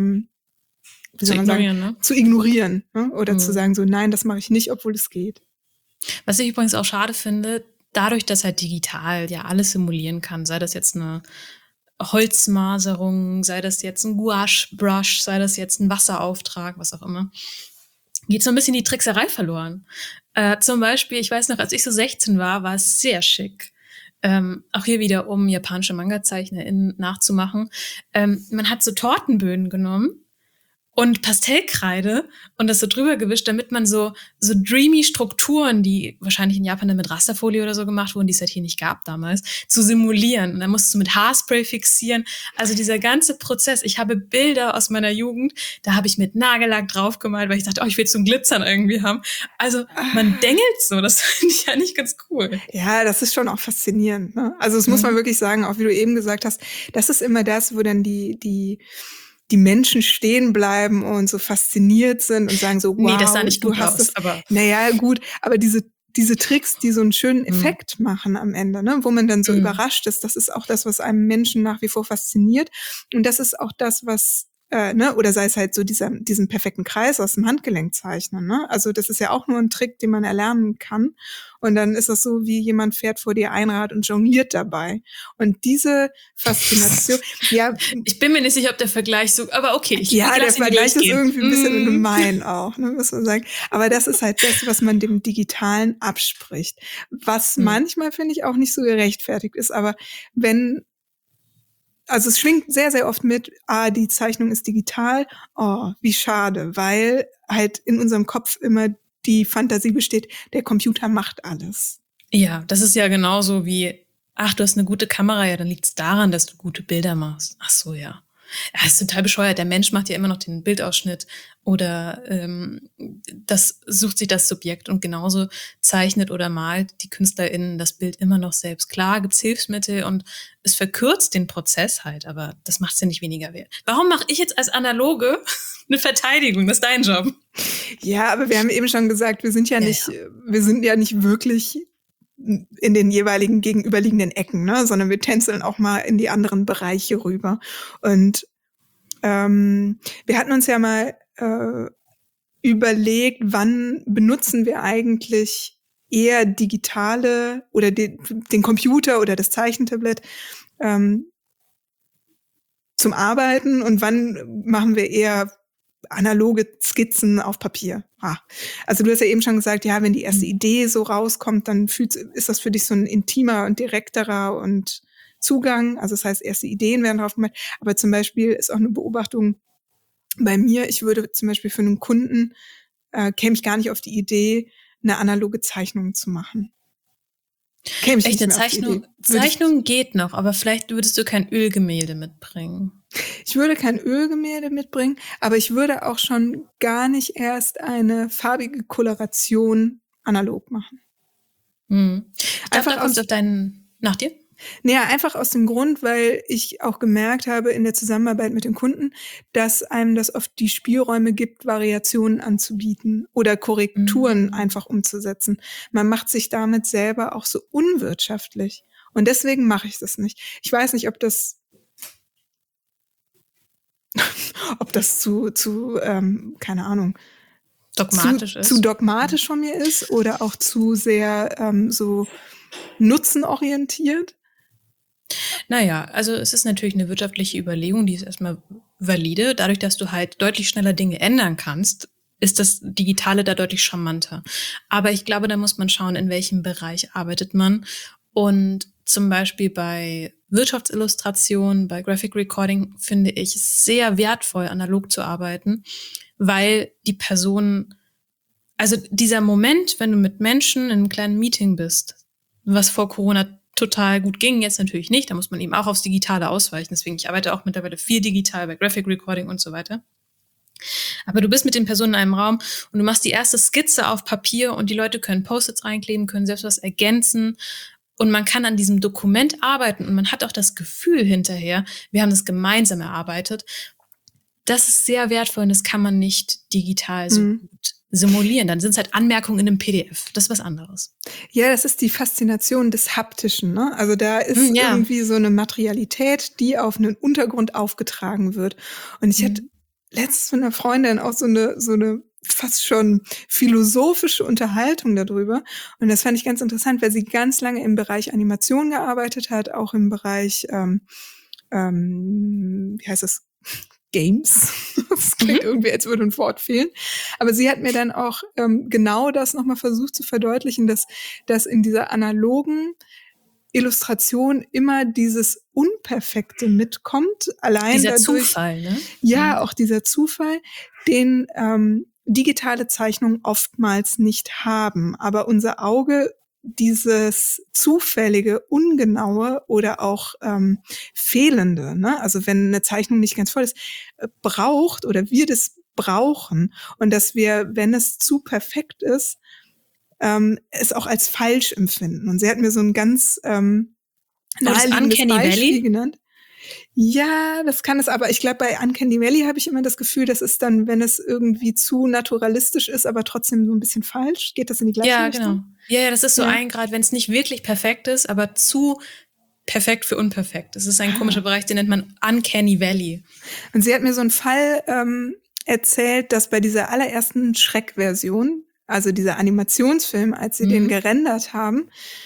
zu ignorieren, ne? Oder zu sagen so, nein, das mache ich nicht, obwohl es geht. Was ich übrigens auch schade finde, dadurch, dass halt digital ja alles simulieren kann, sei das jetzt eine Holzmaserung, sei das jetzt ein Gouache-Brush, sei das jetzt ein Wasserauftrag, was auch immer, geht so ein bisschen die Trickserei verloren. Zum Beispiel, ich weiß noch, als ich so 16 war es sehr schick. Auch hier wieder, um japanische Manga-ZeichnerInnen nachzumachen. Man hat so Tortenböden genommen und Pastellkreide und das so drüber gewischt, damit man so dreamy Strukturen, die wahrscheinlich in Japan dann mit Rasterfolie oder so gemacht wurden, die es halt hier nicht gab damals, zu simulieren. Und dann musst du mit Haarspray fixieren. Also dieser ganze Prozess. Ich habe Bilder aus meiner Jugend, da habe ich mit Nagellack draufgemalt, weil ich dachte, ich will so ein Glitzern irgendwie haben. Also man dengelt so, das finde ich eigentlich ganz cool. Ja, das ist schon auch faszinierend, ne? Also das muss man wirklich sagen, auch wie du eben gesagt hast, das ist immer das, wo dann die Menschen stehen bleiben und so fasziniert sind und sagen so, wow, nee, das sah nicht du gut hast aus, es. Aber naja, gut, aber diese diese Tricks, die so einen schönen Effekt machen am Ende, ne, wo man dann so überrascht ist, das ist auch das, was einem Menschen nach wie vor fasziniert. Und das ist auch das, was oder sei es halt so diesen perfekten Kreis aus dem Handgelenk zeichnen, ne? Also das ist ja auch nur ein Trick, den man erlernen kann. Und dann ist das so, wie jemand fährt vor dir Einrad und jongliert dabei. Und diese Faszination, ja. Ich bin mir nicht sicher, ob der Vergleich so, aber okay. Der Vergleich ist irgendwie ein bisschen gemein auch, ne, muss man sagen. Aber das ist halt das, was man dem Digitalen abspricht. Was manchmal, finde ich, auch nicht so gerechtfertigt ist. Aber also es schwingt sehr, sehr oft mit, die Zeichnung ist digital, wie schade, weil halt in unserem Kopf immer die Fantasie besteht, der Computer macht alles. Ja, das ist ja genauso wie, du hast eine gute Kamera, ja, dann liegt es daran, dass du gute Bilder machst. Ach so, ja. Das ist total bescheuert. Der Mensch macht ja immer noch den Bildausschnitt oder das sucht sich das Subjekt und genauso zeichnet oder malt die KünstlerInnen das Bild immer noch selbst. Klar gibt's Hilfsmittel und es verkürzt den Prozess halt, aber das macht's ja nicht weniger wert. Warum mache ich jetzt als Analoge eine Verteidigung? Das ist dein Job. Ja, aber wir haben eben schon gesagt, wir sind ja nicht wirklich in den jeweiligen gegenüberliegenden Ecken, ne, sondern wir tänzeln auch mal in die anderen Bereiche rüber. Und wir hatten uns ja mal überlegt, wann benutzen wir eigentlich eher digitale oder den Computer oder das Zeichentablett zum Arbeiten und wann machen wir eher analoge Skizzen auf Papier. Also du hast ja eben schon gesagt, ja, wenn die erste Idee so rauskommt, dann ist das für dich so ein intimer und direkterer und Zugang. Also das heißt, erste Ideen werden drauf gemacht. Aber zum Beispiel ist auch eine Beobachtung bei mir, ich würde zum Beispiel für einen Kunden, käme ich gar nicht auf die Idee, eine analoge Zeichnung zu machen. Echt, eine Zeichnung geht noch, aber vielleicht würdest du kein Ölgemälde mitbringen. Ich würde kein Ölgemälde mitbringen, aber ich würde auch schon gar nicht erst eine farbige Koloration analog machen. Ich glaube, da kommt es auf nach dir? Naja, einfach aus dem Grund, weil ich auch gemerkt habe in der Zusammenarbeit mit den Kunden, dass einem das oft die Spielräume gibt, Variationen anzubieten oder Korrekturen einfach umzusetzen. Man macht sich damit selber auch so unwirtschaftlich. Und deswegen mache ich das nicht. Ich weiß nicht, ob das zu keine Ahnung, dogmatisch ist. Zu dogmatisch von mir ist oder auch zu sehr so nutzenorientiert. Naja, also es ist natürlich eine wirtschaftliche Überlegung, die ist erstmal valide. Dadurch, dass du halt deutlich schneller Dinge ändern kannst, ist das Digitale da deutlich charmanter. Aber ich glaube, da muss man schauen, in welchem Bereich arbeitet man. Und zum Beispiel bei Wirtschaftsillustration, bei Graphic Recording finde ich es sehr wertvoll, analog zu arbeiten, weil die Person, also dieser Moment, wenn du mit Menschen in einem kleinen Meeting bist, was vor Corona total gut ging, jetzt natürlich nicht, da muss man eben auch aufs Digitale ausweichen, deswegen ich arbeite auch mittlerweile viel digital bei Graphic Recording und so weiter. Aber du bist mit den Personen in einem Raum und du machst die erste Skizze auf Papier und die Leute können Post-its reinkleben, können selbst was ergänzen und man kann an diesem Dokument arbeiten und man hat auch das Gefühl hinterher, wir haben das gemeinsam erarbeitet. Das ist sehr wertvoll und das kann man nicht digital so gut simulieren. Dann sind es halt Anmerkungen in einem PDF. Das ist was anderes. Ja, das ist die Faszination des Haptischen, ne? Also da ist irgendwie so eine Materialität, die auf einen Untergrund aufgetragen wird. Und ich hatte letztens mit einer Freundin auch so eine fast schon philosophische Unterhaltung darüber. Und das fand ich ganz interessant, weil sie ganz lange im Bereich Animation gearbeitet hat, auch im Bereich, wie heißt es? Games. Das klingt irgendwie, als würde ein Wort fehlen. Aber sie hat mir dann auch genau das nochmal versucht zu verdeutlichen, dass in dieser analogen Illustration immer dieses Unperfekte mitkommt. Allein dieser dadurch, Zufall, ne? Ja, auch dieser Zufall, den digitale Zeichnungen oftmals nicht haben. Aber unser Auge dieses zufällige, ungenaue oder auch fehlende, ne? Also wenn eine Zeichnung nicht ganz voll ist, braucht oder wir das brauchen und dass wir, wenn es zu perfekt ist, es auch als falsch empfinden. Und sie hat mir so ein ganz naheliegendes Beispiel genannt. Ja, das kann es, aber ich glaube, bei Uncanny Valley habe ich immer das Gefühl, das ist dann, wenn es irgendwie zu naturalistisch ist, aber trotzdem so ein bisschen falsch. Geht das in die gleiche Richtung? Genau. Ja, das ist so Ja. ein Grad, wenn es nicht wirklich perfekt ist, aber zu perfekt für unperfekt. Das ist ein komischer Bereich, den nennt man Uncanny Valley. Und sie hat mir so einen Fall erzählt, dass bei dieser allerersten Schreck-Version, also dieser Animationsfilm, als sie den gerendert haben,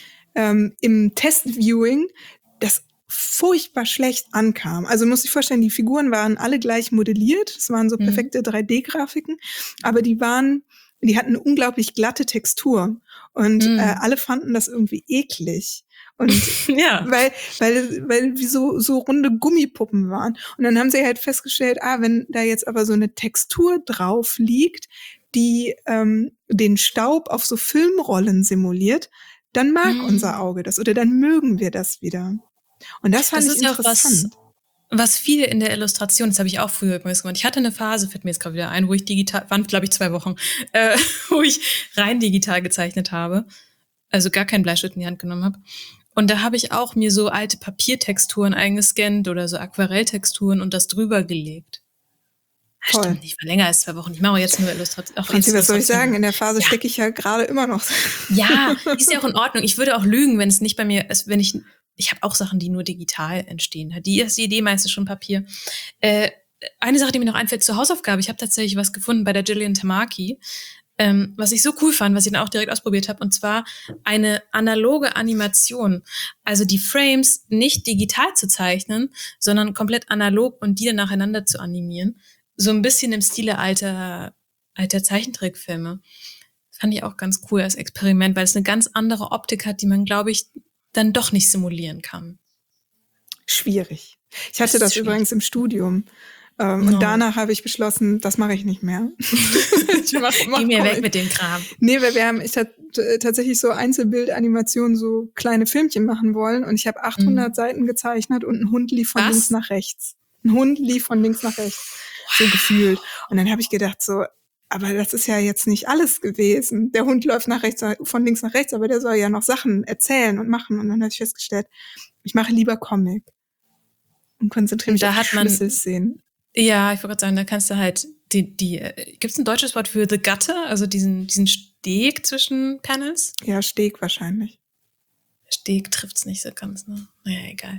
im Test-Viewing, das furchtbar schlecht ankam. Also muss ich vorstellen, die Figuren waren alle gleich modelliert. Es waren so perfekte 3D-Grafiken, aber die hatten eine unglaublich glatte Textur. Und alle fanden das irgendwie eklig. Und Ja. weil wie so runde Gummipuppen waren. Und dann haben sie halt festgestellt, wenn da jetzt aber so eine Textur drauf liegt, die den Staub auf so Filmrollen simuliert, dann mag unser Auge das oder dann mögen wir das wieder. Und das fand ich interessant. Was viele in der Illustration, das habe ich auch früher übrigens gemacht. Ich hatte eine Phase, fällt mir jetzt gerade wieder ein, wo ich digital, waren glaube ich 2 Wochen, wo ich rein digital gezeichnet habe. Also gar keinen Bleistift in die Hand genommen habe. Und da habe ich auch mir so alte Papiertexturen eingescannt oder so Aquarelltexturen und das drüber gelegt. Toll. Stimmt nicht, war länger als 2 Wochen. Ich mache jetzt nur Illustration. Franzi, was soll ich sagen? In der Phase stecke ich ja gerade immer noch. Ja, ist ja auch in Ordnung. Ich würde auch lügen, wenn es nicht bei mir ist, wenn ich habe auch Sachen, die nur digital entstehen. Die ist die Idee meistens schon Papier. Eine Sache, die mir noch einfällt zur Hausaufgabe. Ich habe tatsächlich was gefunden bei der Gillian Tamaki, was ich so cool fand, was ich dann auch direkt ausprobiert habe, und zwar eine analoge Animation. Also die Frames nicht digital zu zeichnen, sondern komplett analog und die dann nacheinander zu animieren. So ein bisschen im Stile alter Zeichentrickfilme. Das fand ich auch ganz cool als Experiment, weil es eine ganz andere Optik hat, die man, glaube ich, dann doch nicht simulieren kann. Schwierig. Ich hatte das übrigens im Studium. Und danach habe ich beschlossen, das mache ich nicht mehr. Geh mir weg mit dem Kram. Nee, weil ich hatte tatsächlich so Einzelbildanimationen, so kleine Filmchen machen wollen. Und ich habe 800 Seiten gezeichnet und ein Hund lief von links nach rechts. Ein Hund lief von links nach rechts. So gefühlt. Und dann habe ich gedacht so, aber das ist ja jetzt nicht alles gewesen. Der Hund läuft von links nach rechts, aber der soll ja noch Sachen erzählen und machen. Und dann habe ich festgestellt, ich mache lieber Comic und konzentriere mich auf die Schlüsselszenen. Ja, ich wollte gerade sagen, da kannst du halt gibt es ein deutsches Wort für the gutter, also diesen Steg zwischen Panels? Ja, Steg wahrscheinlich. Steg trifft's nicht so ganz, ne? Naja, egal.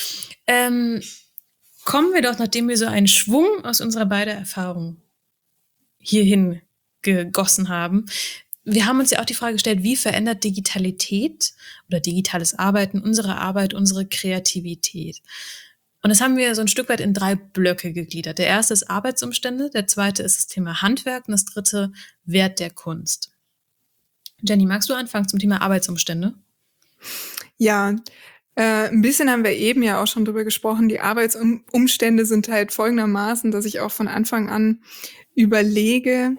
Kommen wir doch, nachdem wir so einen Schwung aus unserer beiden Erfahrungen hierhin gegossen haben. Wir haben uns ja auch die Frage gestellt, wie verändert Digitalität oder digitales Arbeiten unsere Arbeit, unsere Kreativität? Und das haben wir so ein Stück weit in 3 Blöcke gegliedert. Der erste ist Arbeitsumstände, der zweite ist das Thema Handwerk und das dritte Wert der Kunst. Jenny, magst du anfangen zum Thema Arbeitsumstände? Ja, ein bisschen haben wir eben ja auch schon drüber gesprochen. Die Arbeitsumstände sind halt folgendermaßen, dass ich auch von Anfang an überlege,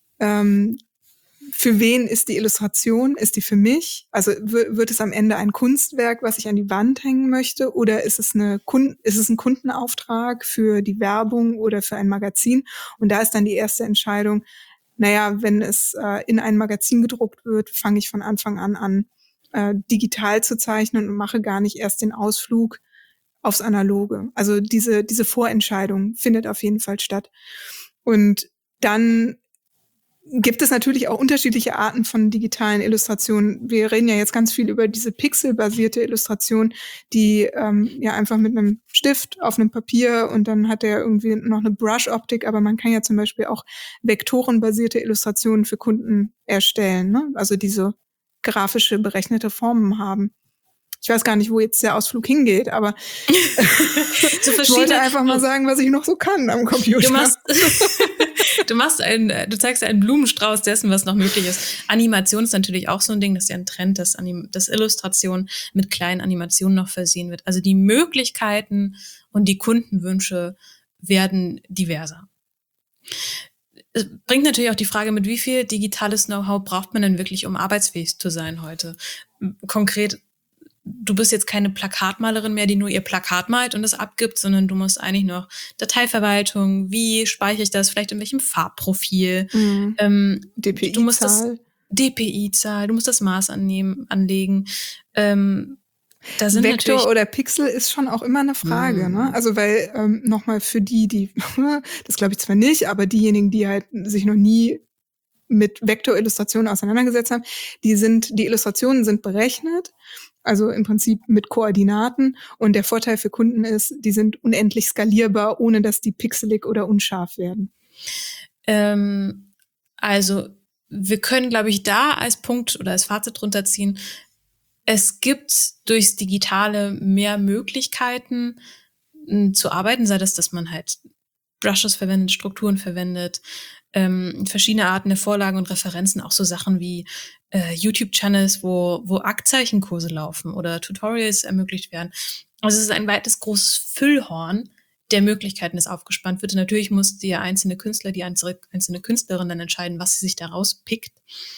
für wen ist die Illustration? Ist die für mich? Also wird es am Ende ein Kunstwerk, was ich an die Wand hängen möchte? Oder ist es ein Kundenauftrag für die Werbung oder für ein Magazin? Und da ist dann die erste Entscheidung, wenn es in ein Magazin gedruckt wird, fange ich von Anfang an digital zu zeichnen und mache gar nicht erst den Ausflug aufs Analoge. Also diese Vorentscheidung findet auf jeden Fall statt. Und dann gibt es natürlich auch unterschiedliche Arten von digitalen Illustrationen. Wir reden ja jetzt ganz viel über diese pixelbasierte Illustration, die einfach mit einem Stift auf einem Papier und dann hat er irgendwie noch eine Brush-Optik, aber man kann ja zum Beispiel auch vektorenbasierte Illustrationen für Kunden erstellen, ne? Also diese grafische berechnete Formen haben. Ich weiß gar nicht, wo jetzt der Ausflug hingeht, aber ich wollte einfach mal sagen, was ich noch so kann am Computer. Du zeigst einen Blumenstrauß dessen, was noch möglich ist. Animation ist natürlich auch so ein Ding, das ist ja ein Trend, dass Illustration mit kleinen Animationen noch versehen wird. Also die Möglichkeiten und die Kundenwünsche werden diverser. Es bringt natürlich auch die Frage, mit wie viel digitales Know-how braucht man denn wirklich, um arbeitsfähig zu sein heute? Konkret, du bist jetzt keine Plakatmalerin mehr, die nur ihr Plakat malt und es abgibt, sondern du musst eigentlich noch Dateiverwaltung, wie speichere ich das, vielleicht in welchem Farbprofil, DPI-Zahl. Du musst das Maß anlegen. Da sind Vektor oder Pixel ist schon auch immer eine Frage, ne? Also weil nochmal für die, das glaube ich zwar nicht, aber diejenigen, die halt sich noch nie mit Vektorillustrationen auseinandergesetzt haben, die Illustrationen sind berechnet, also im Prinzip mit Koordinaten. Und der Vorteil für Kunden ist, die sind unendlich skalierbar, ohne dass die pixelig oder unscharf werden. Also wir können, glaube ich, da als Punkt oder als Fazit drunter ziehen, es gibt durchs Digitale mehr Möglichkeiten zu arbeiten, sei das, dass man halt Brushes verwendet, Strukturen verwendet, verschiedene Arten der Vorlagen und Referenzen, auch so Sachen wie YouTube-Channels, wo Aktzeichenkurse laufen oder Tutorials ermöglicht werden. Also es ist ein weites, großes Füllhorn der Möglichkeiten, das aufgespannt wird. Und natürlich muss der einzelne Künstler, die einzelne Künstlerin dann entscheiden, was sie sich daraus pickt.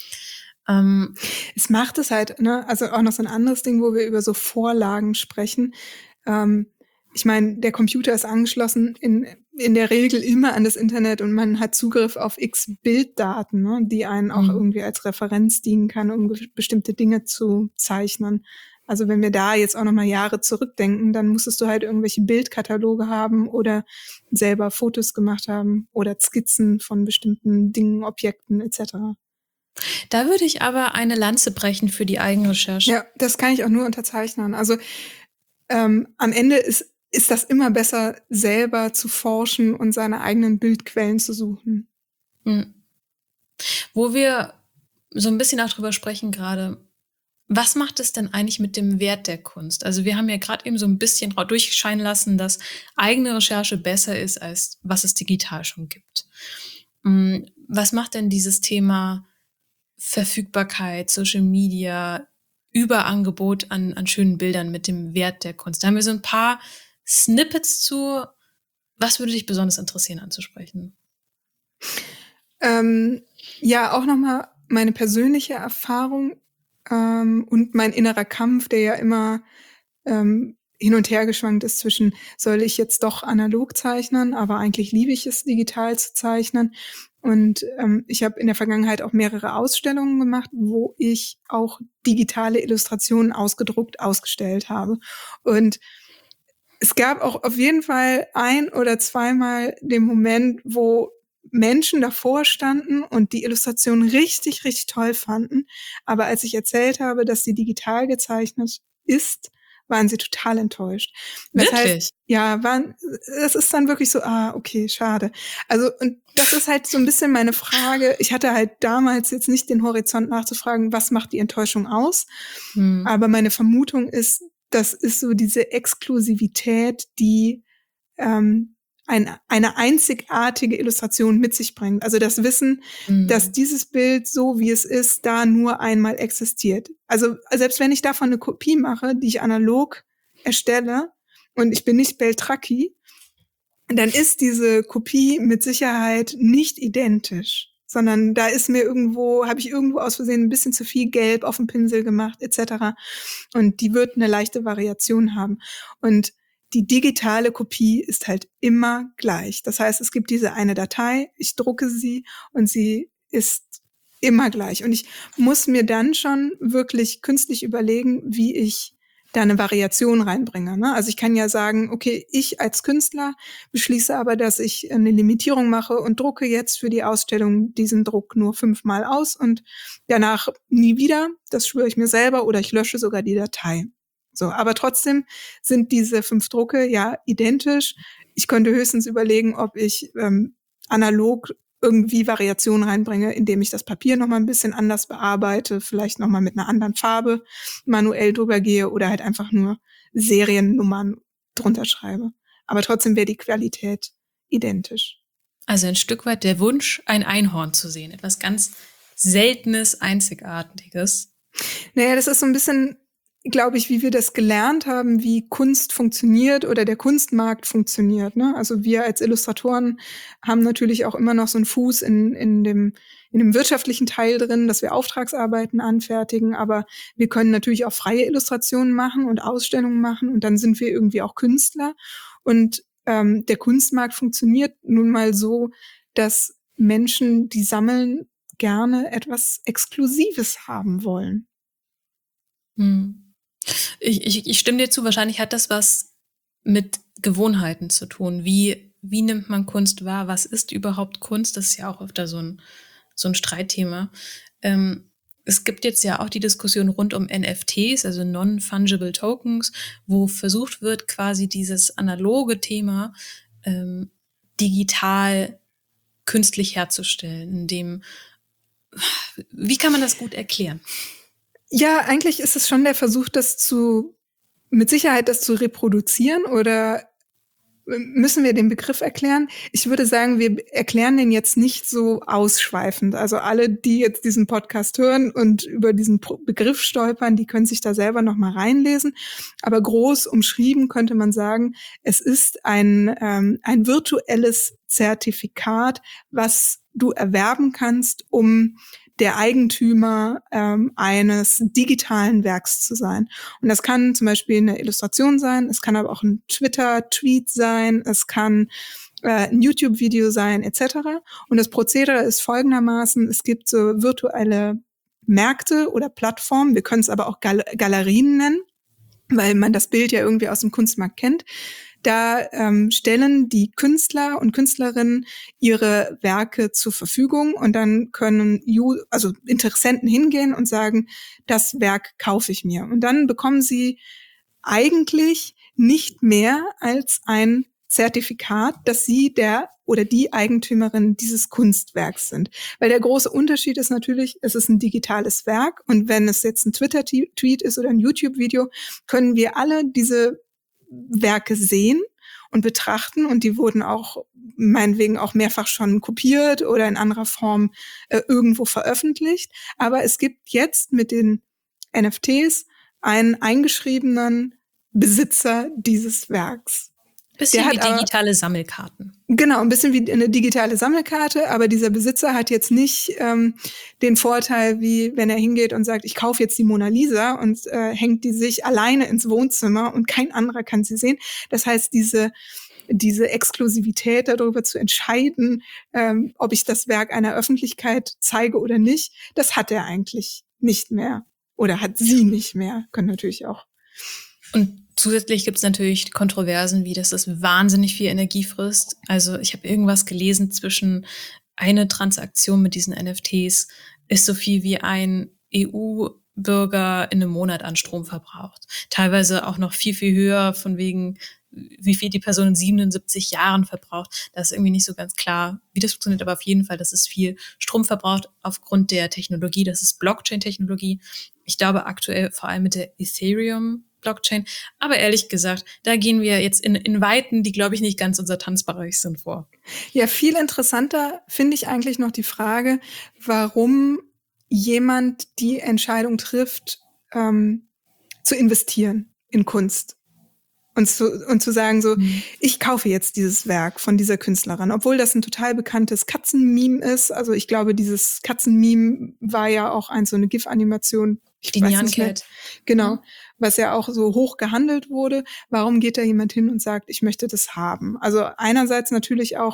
Es macht es halt, ne, also auch noch so ein anderes Ding, wo wir über so Vorlagen sprechen. Ich meine, der Computer ist angeschlossen in der Regel immer an das Internet und man hat Zugriff auf x Bilddaten, ne, die einen auch irgendwie als Referenz dienen kann, um bestimmte Dinge zu zeichnen. Also wenn wir da jetzt auch noch mal Jahre zurückdenken, dann musstest du halt irgendwelche Bildkataloge haben oder selber Fotos gemacht haben oder Skizzen von bestimmten Dingen, Objekten etc. Da würde ich aber eine Lanze brechen für die Eigenrecherche. Ja, das kann ich auch nur unterzeichnen. Also am Ende ist das immer besser, selber zu forschen und seine eigenen Bildquellen zu suchen. Wo wir so ein bisschen auch drüber sprechen gerade, was macht es denn eigentlich mit dem Wert der Kunst? Also wir haben ja gerade eben so ein bisschen durchscheinen lassen, dass eigene Recherche besser ist, als was es digital schon gibt. Was macht denn dieses Thema Verfügbarkeit, Social Media, Überangebot an schönen Bildern mit dem Wert der Kunst? Da haben wir so ein paar Snippets zu. Was würde dich besonders interessieren anzusprechen? Ja, auch nochmal meine persönliche Erfahrung und mein innerer Kampf, der ja immer hin und her geschwankt ist zwischen, soll ich jetzt doch analog zeichnen, aber eigentlich liebe ich es, digital zu zeichnen. Und ich habe in der Vergangenheit auch mehrere Ausstellungen gemacht, wo ich auch digitale Illustrationen ausgedruckt ausgestellt habe. Und es gab auch auf jeden Fall ein- oder zweimal den Moment, wo Menschen davor standen und die Illustration richtig, richtig toll fanden. Aber als ich erzählt habe, dass sie digital gezeichnet ist, waren sie total enttäuscht. Das Wirklich? heißt, ja, das ist dann wirklich so, okay, schade. Also, und das ist halt so ein bisschen meine Frage. Ich hatte halt damals jetzt nicht den Horizont nachzufragen, was macht die Enttäuschung aus? Aber meine Vermutung ist, das ist so diese Exklusivität, die eine einzigartige Illustration mit sich bringt. Also das Wissen, dass dieses Bild, so wie es ist, da nur einmal existiert. Also selbst wenn ich davon eine Kopie mache, die ich analog erstelle, und ich bin nicht Beltracchi, dann ist diese Kopie mit Sicherheit nicht identisch, sondern da ist mir habe ich irgendwo aus Versehen ein bisschen zu viel Gelb auf dem Pinsel gemacht, etc. Und die wird eine leichte Variation haben. Und die digitale Kopie ist halt immer gleich. Das heißt, es gibt diese eine Datei, ich drucke sie und sie ist immer gleich. Und ich muss mir dann schon wirklich künstlich überlegen, wie ich da eine Variation reinbringe. Ne? Also ich kann ja sagen, okay, ich als Künstler beschließe aber, dass ich eine Limitierung mache und drucke jetzt für die Ausstellung diesen Druck nur 5-mal aus und danach nie wieder. Das schwöre ich mir selber oder ich lösche sogar die Datei. So, aber trotzdem sind diese 5 Drucke ja identisch. Ich könnte höchstens überlegen, ob ich analog irgendwie Variationen reinbringe, indem ich das Papier noch mal ein bisschen anders bearbeite, vielleicht noch mal mit einer anderen Farbe manuell drüber gehe oder halt einfach nur Seriennummern drunter schreibe. Aber trotzdem wäre die Qualität identisch. Also ein Stück weit der Wunsch, ein Einhorn zu sehen. Etwas ganz Seltenes, Einzigartiges. Naja, das ist so ein bisschen, glaube ich, wie wir das gelernt haben, wie Kunst funktioniert oder der Kunstmarkt funktioniert. Ne? Also wir als Illustratoren haben natürlich auch immer noch so einen Fuß in dem wirtschaftlichen Teil drin, dass wir Auftragsarbeiten anfertigen, aber wir können natürlich auch freie Illustrationen machen und Ausstellungen machen und dann sind wir irgendwie auch Künstler. Und der Kunstmarkt funktioniert nun mal so, dass Menschen, die sammeln, gerne etwas Exklusives haben wollen. Ich stimme dir zu, wahrscheinlich hat das was mit Gewohnheiten zu tun. Wie nimmt man Kunst wahr? Was ist überhaupt Kunst? Das ist ja auch öfter so ein Streitthema. Es gibt jetzt ja auch die Diskussion rund um NFTs, also Non-Fungible Tokens, wo versucht wird, quasi dieses analoge Thema digital künstlich herzustellen, wie kann man das gut erklären? Ja, eigentlich ist es schon der Versuch, mit Sicherheit das zu reproduzieren, oder müssen wir den Begriff erklären? Ich würde sagen, wir erklären den jetzt nicht so ausschweifend. Also alle, die jetzt diesen Podcast hören und über diesen Begriff stolpern, die können sich da selber noch mal reinlesen. Aber groß umschrieben könnte man sagen, es ist ein virtuelles Zertifikat, was du erwerben kannst, um der Eigentümer eines digitalen Werks zu sein. Und das kann zum Beispiel eine Illustration sein, es kann aber auch ein Twitter-Tweet sein, es kann ein YouTube-Video sein, etc. Und das Prozedere ist folgendermaßen: Es gibt so virtuelle Märkte oder Plattformen, wir können es aber auch Galerien nennen, weil man das Bild ja irgendwie aus dem Kunstmarkt kennt. Da stellen die Künstler und Künstlerinnen ihre Werke zur Verfügung, und dann können Interessenten hingehen und sagen, das Werk kaufe ich mir. Und dann bekommen sie eigentlich nicht mehr als ein Zertifikat, dass sie der oder die Eigentümerin dieses Kunstwerks sind. Weil der große Unterschied ist natürlich, es ist ein digitales Werk, und wenn es jetzt ein Twitter-Tweet ist oder ein YouTube-Video, können wir alle diese Werke sehen und betrachten, und die wurden auch meinetwegen auch mehrfach schon kopiert oder in anderer Form irgendwo veröffentlicht. Aber es gibt jetzt mit den NFTs einen eingeschriebenen Besitzer dieses Werks. Bisschen wie digitale Sammelkarten. Genau, ein bisschen wie eine digitale Sammelkarte, aber dieser Besitzer hat jetzt nicht den Vorteil, wie wenn er hingeht und sagt, ich kaufe jetzt die Mona Lisa, und hängt die sich alleine ins Wohnzimmer und kein anderer kann sie sehen. Das heißt, diese Exklusivität darüber zu entscheiden, ob ich das Werk einer Öffentlichkeit zeige oder nicht, das hat er eigentlich nicht mehr. Oder hat sie nicht mehr, können natürlich auch. Und zusätzlich gibt es natürlich Kontroversen, wie dass das wahnsinnig viel Energie frisst. Also ich habe irgendwas gelesen, zwischen eine Transaktion mit diesen NFTs ist so viel wie ein EU-Bürger in einem Monat an Strom verbraucht. Teilweise auch noch viel, viel höher, von wegen, wie viel die Person in 77 Jahren verbraucht. Das ist irgendwie nicht so ganz klar, wie das funktioniert, aber auf jeden Fall, dass es viel Strom verbraucht aufgrund der Technologie. Das ist Blockchain-Technologie. Ich glaube aktuell vor allem mit der Ethereum-Blockchain. Aber ehrlich gesagt, da gehen wir jetzt in Weiten, die, glaube ich, nicht ganz unser Tanzbereich sind, vor. Ja, viel interessanter finde ich eigentlich noch die Frage, warum jemand die Entscheidung trifft, zu investieren in Kunst. Und zu sagen so, ich kaufe jetzt dieses Werk von dieser Künstlerin, obwohl das ein total bekanntes Katzenmeme ist. Also ich glaube, dieses Katzenmeme war ja auch so eine GIF-Animation. Die Nyan Cat. Genau, was ja auch so hoch gehandelt wurde. Warum geht da jemand hin und sagt, ich möchte das haben? Also einerseits natürlich auch,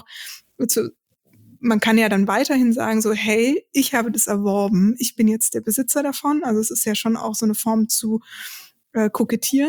man kann ja dann weiterhin sagen so, hey, ich habe das erworben, ich bin jetzt der Besitzer davon. Also es ist ja schon auch so eine Form zu kokettieren.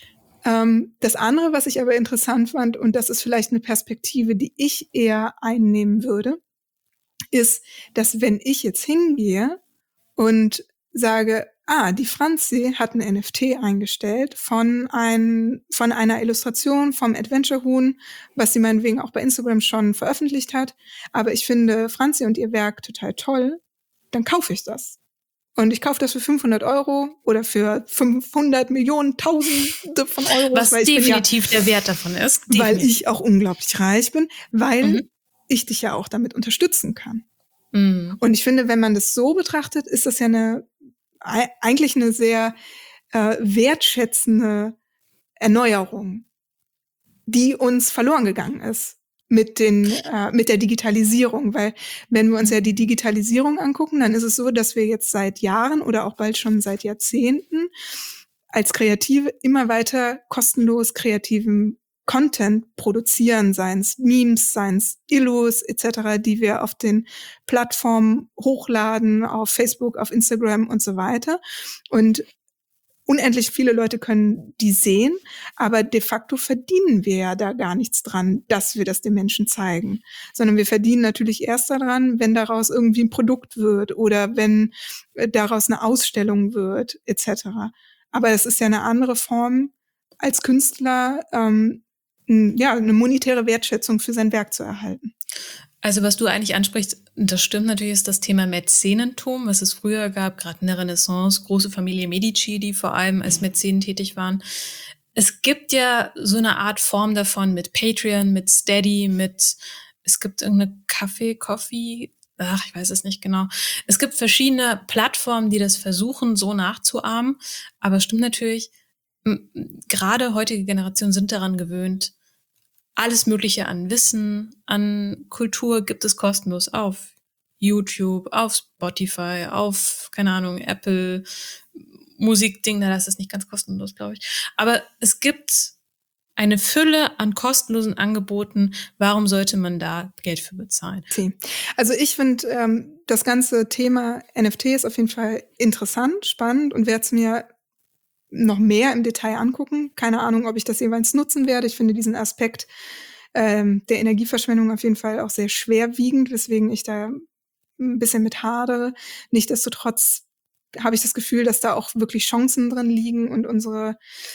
Das andere, was ich aber interessant fand, und das ist vielleicht eine Perspektive, die ich eher einnehmen würde, ist, dass wenn ich jetzt hingehe und sage, die Franzi hat ein NFT eingestellt von einer Illustration vom Adventure Huhn, was sie meinetwegen auch bei Instagram schon veröffentlicht hat, aber ich finde Franzi und ihr Werk total toll, dann kaufe ich das. Und ich kaufe das für 500 € oder für 500 Millionen, Tausende von Euro. Was definitiv der Wert davon ist. Definitiv. Weil ich auch unglaublich reich bin, weil ich dich ja auch damit unterstützen kann. Und ich finde, wenn man das so betrachtet, ist das ja eigentlich eine sehr wertschätzende Erneuerung, die uns verloren gegangen ist mit der Digitalisierung, weil wenn wir uns ja die Digitalisierung angucken, dann ist es so, dass wir jetzt seit Jahren oder auch bald schon seit Jahrzehnten als Kreative immer weiter kostenlos kreativen Content produzieren, seien es Memes, seien es Illus etc., die wir auf den Plattformen hochladen, auf Facebook, auf Instagram und so weiter. Und unendlich viele Leute können die sehen, aber de facto verdienen wir ja da gar nichts dran, dass wir das den Menschen zeigen, sondern wir verdienen natürlich erst daran, wenn daraus irgendwie ein Produkt wird oder wenn daraus eine Ausstellung wird, etc. Aber es ist ja eine andere Form, als Künstler eine monetäre Wertschätzung für sein Werk zu erhalten. Also was du eigentlich ansprichst, das stimmt natürlich, ist das Thema Mäzenentum, was es früher gab, gerade in der Renaissance, große Familie Medici, die vor allem als Mäzenen tätig waren. Es gibt ja so eine Art Form davon mit Patreon, mit Steady, es gibt irgendeine Coffee, ich weiß es nicht genau. Es gibt verschiedene Plattformen, die das versuchen, so nachzuahmen. Aber es stimmt natürlich, gerade heutige Generationen sind daran gewöhnt, alles Mögliche an Wissen, an Kultur gibt es kostenlos auf YouTube, auf Spotify, auf, keine Ahnung, Apple Musikding, das ist nicht ganz kostenlos, glaube ich. Aber es gibt eine Fülle an kostenlosen Angeboten. Warum sollte man da Geld für bezahlen? Okay. Also ich finde, das ganze Thema NFT ist auf jeden Fall interessant, spannend und werde es mir noch mehr im Detail angucken. Keine Ahnung, ob ich das jeweils nutzen werde. Ich finde diesen Aspekt der Energieverschwendung auf jeden Fall auch sehr schwerwiegend, weswegen ich da ein bisschen mit hadere. Nichtsdestotrotz habe ich das Gefühl, dass da auch wirklich Chancen drin liegen und unsere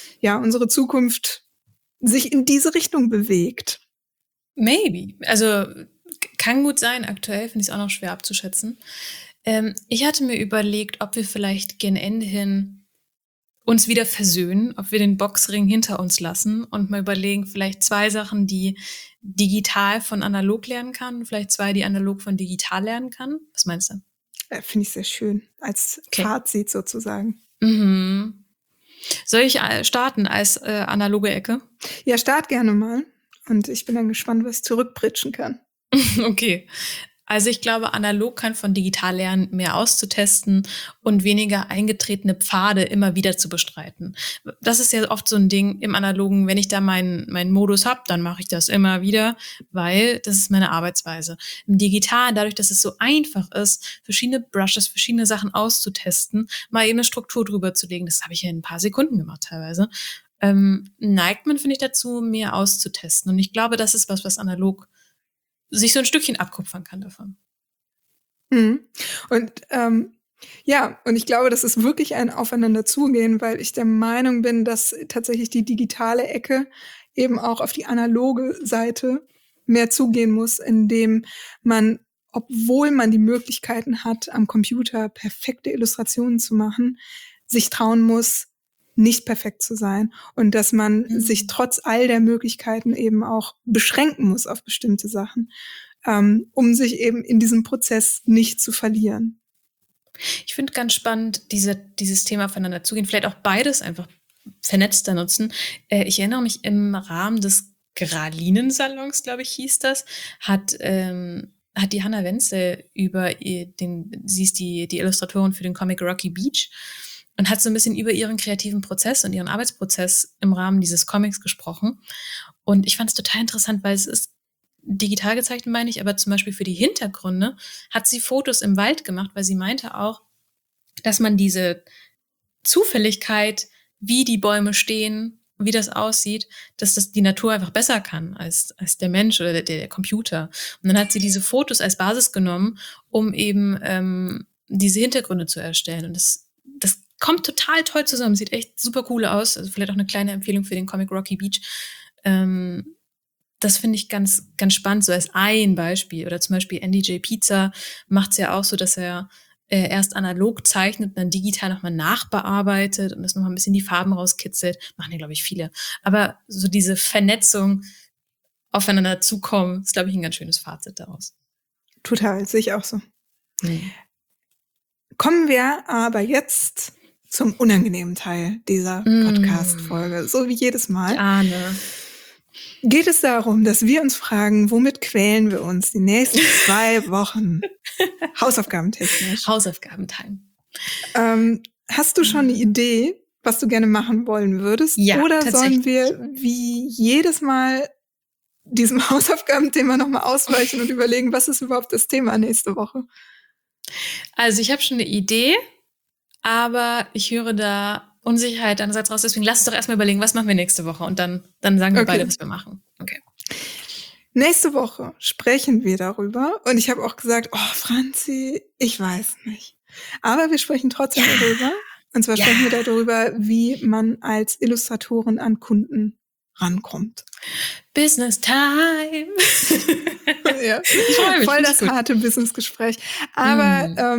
Zukunft sich in diese Richtung bewegt. Maybe. Also kann gut sein. Aktuell finde ich es auch noch schwer abzuschätzen. Ich hatte mir überlegt, ob wir vielleicht gen Ende hin uns wieder versöhnen, ob wir den Boxring hinter uns lassen und mal überlegen, vielleicht 2 Sachen, die digital von analog lernen kann, vielleicht 2, die analog von digital lernen kann. Was meinst du? Finde ich sehr schön, als Fazit sozusagen. Mhm. Soll ich starten als analoge Ecke? Ja, start gerne mal. Und ich bin dann gespannt, was ich zurückpritschen kann. Okay. Also ich glaube, analog kann von digital lernen, mehr auszutesten und weniger eingetretene Pfade immer wieder zu bestreiten. Das ist ja oft so ein Ding im Analogen, wenn ich da meinen Modus habe, dann mache ich das immer wieder, weil das ist meine Arbeitsweise. Im Digitalen, dadurch, dass es so einfach ist, verschiedene Brushes, verschiedene Sachen auszutesten, mal eben eine Struktur drüber zu legen, das habe ich ja in ein paar Sekunden gemacht teilweise, neigt man, finde ich, dazu, mehr auszutesten. Und ich glaube, das ist was analog sich so ein Stückchen abkupfern kann davon. Mhm. Und und ich glaube, das ist wirklich ein Aufeinanderzugehen, weil ich der Meinung bin, dass tatsächlich die digitale Ecke eben auch auf die analoge Seite mehr zugehen muss, indem man, obwohl man die Möglichkeiten hat, am Computer perfekte Illustrationen zu machen, sich trauen muss, nicht perfekt zu sein und dass man sich trotz all der Möglichkeiten eben auch beschränken muss auf bestimmte Sachen, um sich eben in diesem Prozess nicht zu verlieren. Ich finde ganz spannend, dieses Thema aufeinander zugehen, vielleicht auch beides einfach vernetzter nutzen. Ich erinnere mich, im Rahmen des Gralinen-Salons, glaube ich, hieß das, hat die Hannah Wenzel sie ist die Illustratorin für den Comic Rocky Beach, und hat so ein bisschen über ihren kreativen Prozess und ihren Arbeitsprozess im Rahmen dieses Comics gesprochen. Und ich fand es total interessant, weil es ist digital gezeichnet, meine ich, aber zum Beispiel für die Hintergründe hat sie Fotos im Wald gemacht, weil sie meinte auch, dass man diese Zufälligkeit, wie die Bäume stehen, wie das aussieht, dass das die Natur einfach besser kann als der Mensch oder der Computer. Und dann hat sie diese Fotos als Basis genommen, um eben diese Hintergründe zu erstellen. Und das kommt total toll zusammen. Sieht echt super cool aus. Also vielleicht auch eine kleine Empfehlung für den Comic Rocky Beach. Das finde ich ganz, ganz spannend, so als ein Beispiel. Oder zum Beispiel Andy J. Pizza macht es ja auch so, dass er erst analog zeichnet und dann digital nochmal nachbearbeitet und das nochmal ein bisschen die Farben rauskitzelt. Machen ja, glaube ich, viele. Aber so diese Vernetzung, aufeinander zukommen, ist, glaube ich, ein ganz schönes Fazit daraus. Total, sehe ich auch so. Kommen wir aber jetzt zum unangenehmen Teil dieser Podcast-Folge. So wie jedes Mal. Ich ahne. Geht es darum, dass wir uns fragen, womit quälen wir uns die nächsten 2 Wochen? Hausaufgabentechnisch. Hausaufgabentime. Hast du schon eine Idee, was du gerne machen wollen würdest? Ja, oder sollen wir wie jedes Mal diesem Hausaufgabenthema nochmal ausweichen und überlegen, was ist überhaupt das Thema nächste Woche? Also ich habe schon eine Idee, aber ich höre da Unsicherheit deinerseits raus. Deswegen lass uns doch erstmal überlegen, was machen wir nächste Woche und dann sagen wir beide, was wir machen. Okay. Nächste Woche sprechen wir darüber und ich habe auch gesagt, Franzi, ich weiß nicht. Aber wir sprechen trotzdem darüber. Und zwar sprechen wir darüber, wie man als Illustratorin an Kunden rankommt. Business Time. Ja, ich freue mich. Voll das harte Businessgespräch. Aber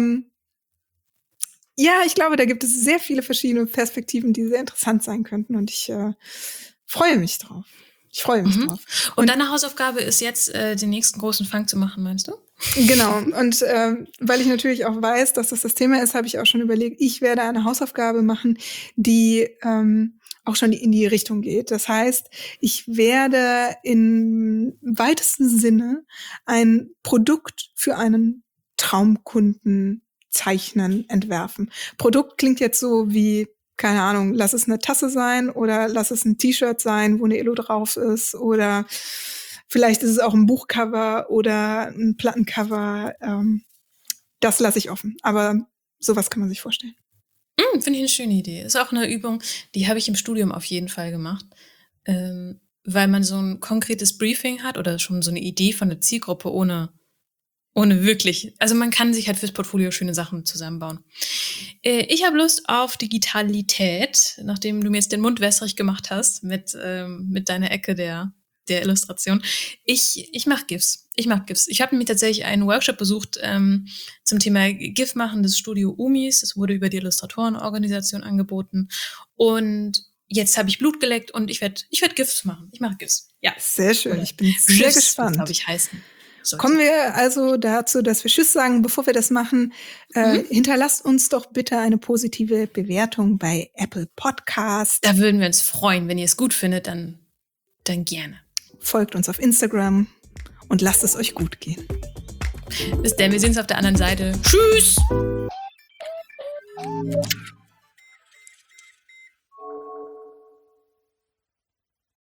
ich glaube, da gibt es sehr viele verschiedene Perspektiven, die sehr interessant sein könnten. Und ich freue mich drauf. drauf. Und deine Hausaufgabe ist jetzt, den nächsten großen Fang zu machen, meinst du? Genau. Und weil ich natürlich auch weiß, dass das Thema ist, habe ich auch schon überlegt, ich werde eine Hausaufgabe machen, die auch schon in die Richtung geht. Das heißt, ich werde im weitesten Sinne ein Produkt für einen Traumkunden zeichnen, entwerfen. Produkt klingt jetzt so wie, keine Ahnung, lass es eine Tasse sein oder lass es ein T-Shirt sein, wo eine Illo drauf ist oder vielleicht ist es auch ein Buchcover oder ein Plattencover. Das lasse ich offen. Aber sowas kann man sich vorstellen. Finde ich eine schöne Idee. Ist auch eine Übung, die habe ich im Studium auf jeden Fall gemacht, weil man so ein konkretes Briefing hat oder schon so eine Idee von der Zielgruppe ohne wirklich. Also man kann sich halt fürs Portfolio schöne Sachen zusammenbauen. Ich habe Lust auf Digitalität, nachdem du mir jetzt den Mund wässrig gemacht hast mit deiner Ecke der Illustration. Ich mache GIFs. Ich habe nämlich tatsächlich einen Workshop besucht zum Thema GIF machen des Studio Umis. Das wurde über die Illustratorenorganisation angeboten. Und jetzt habe ich Blut geleckt und ich werd GIFs machen. Ich mache GIFs. Ja. Sehr schön. Ich bin sehr gespannt. Glaube ich heißen. Kommen wir also dazu, dass wir Tschüss sagen. Bevor wir das machen, hinterlasst uns doch bitte eine positive Bewertung bei Apple Podcast. Da würden wir uns freuen. Wenn ihr es gut findet, dann gerne. Folgt uns auf Instagram und lasst es euch gut gehen. Bis dann, wir sehen uns auf der anderen Seite. Tschüss!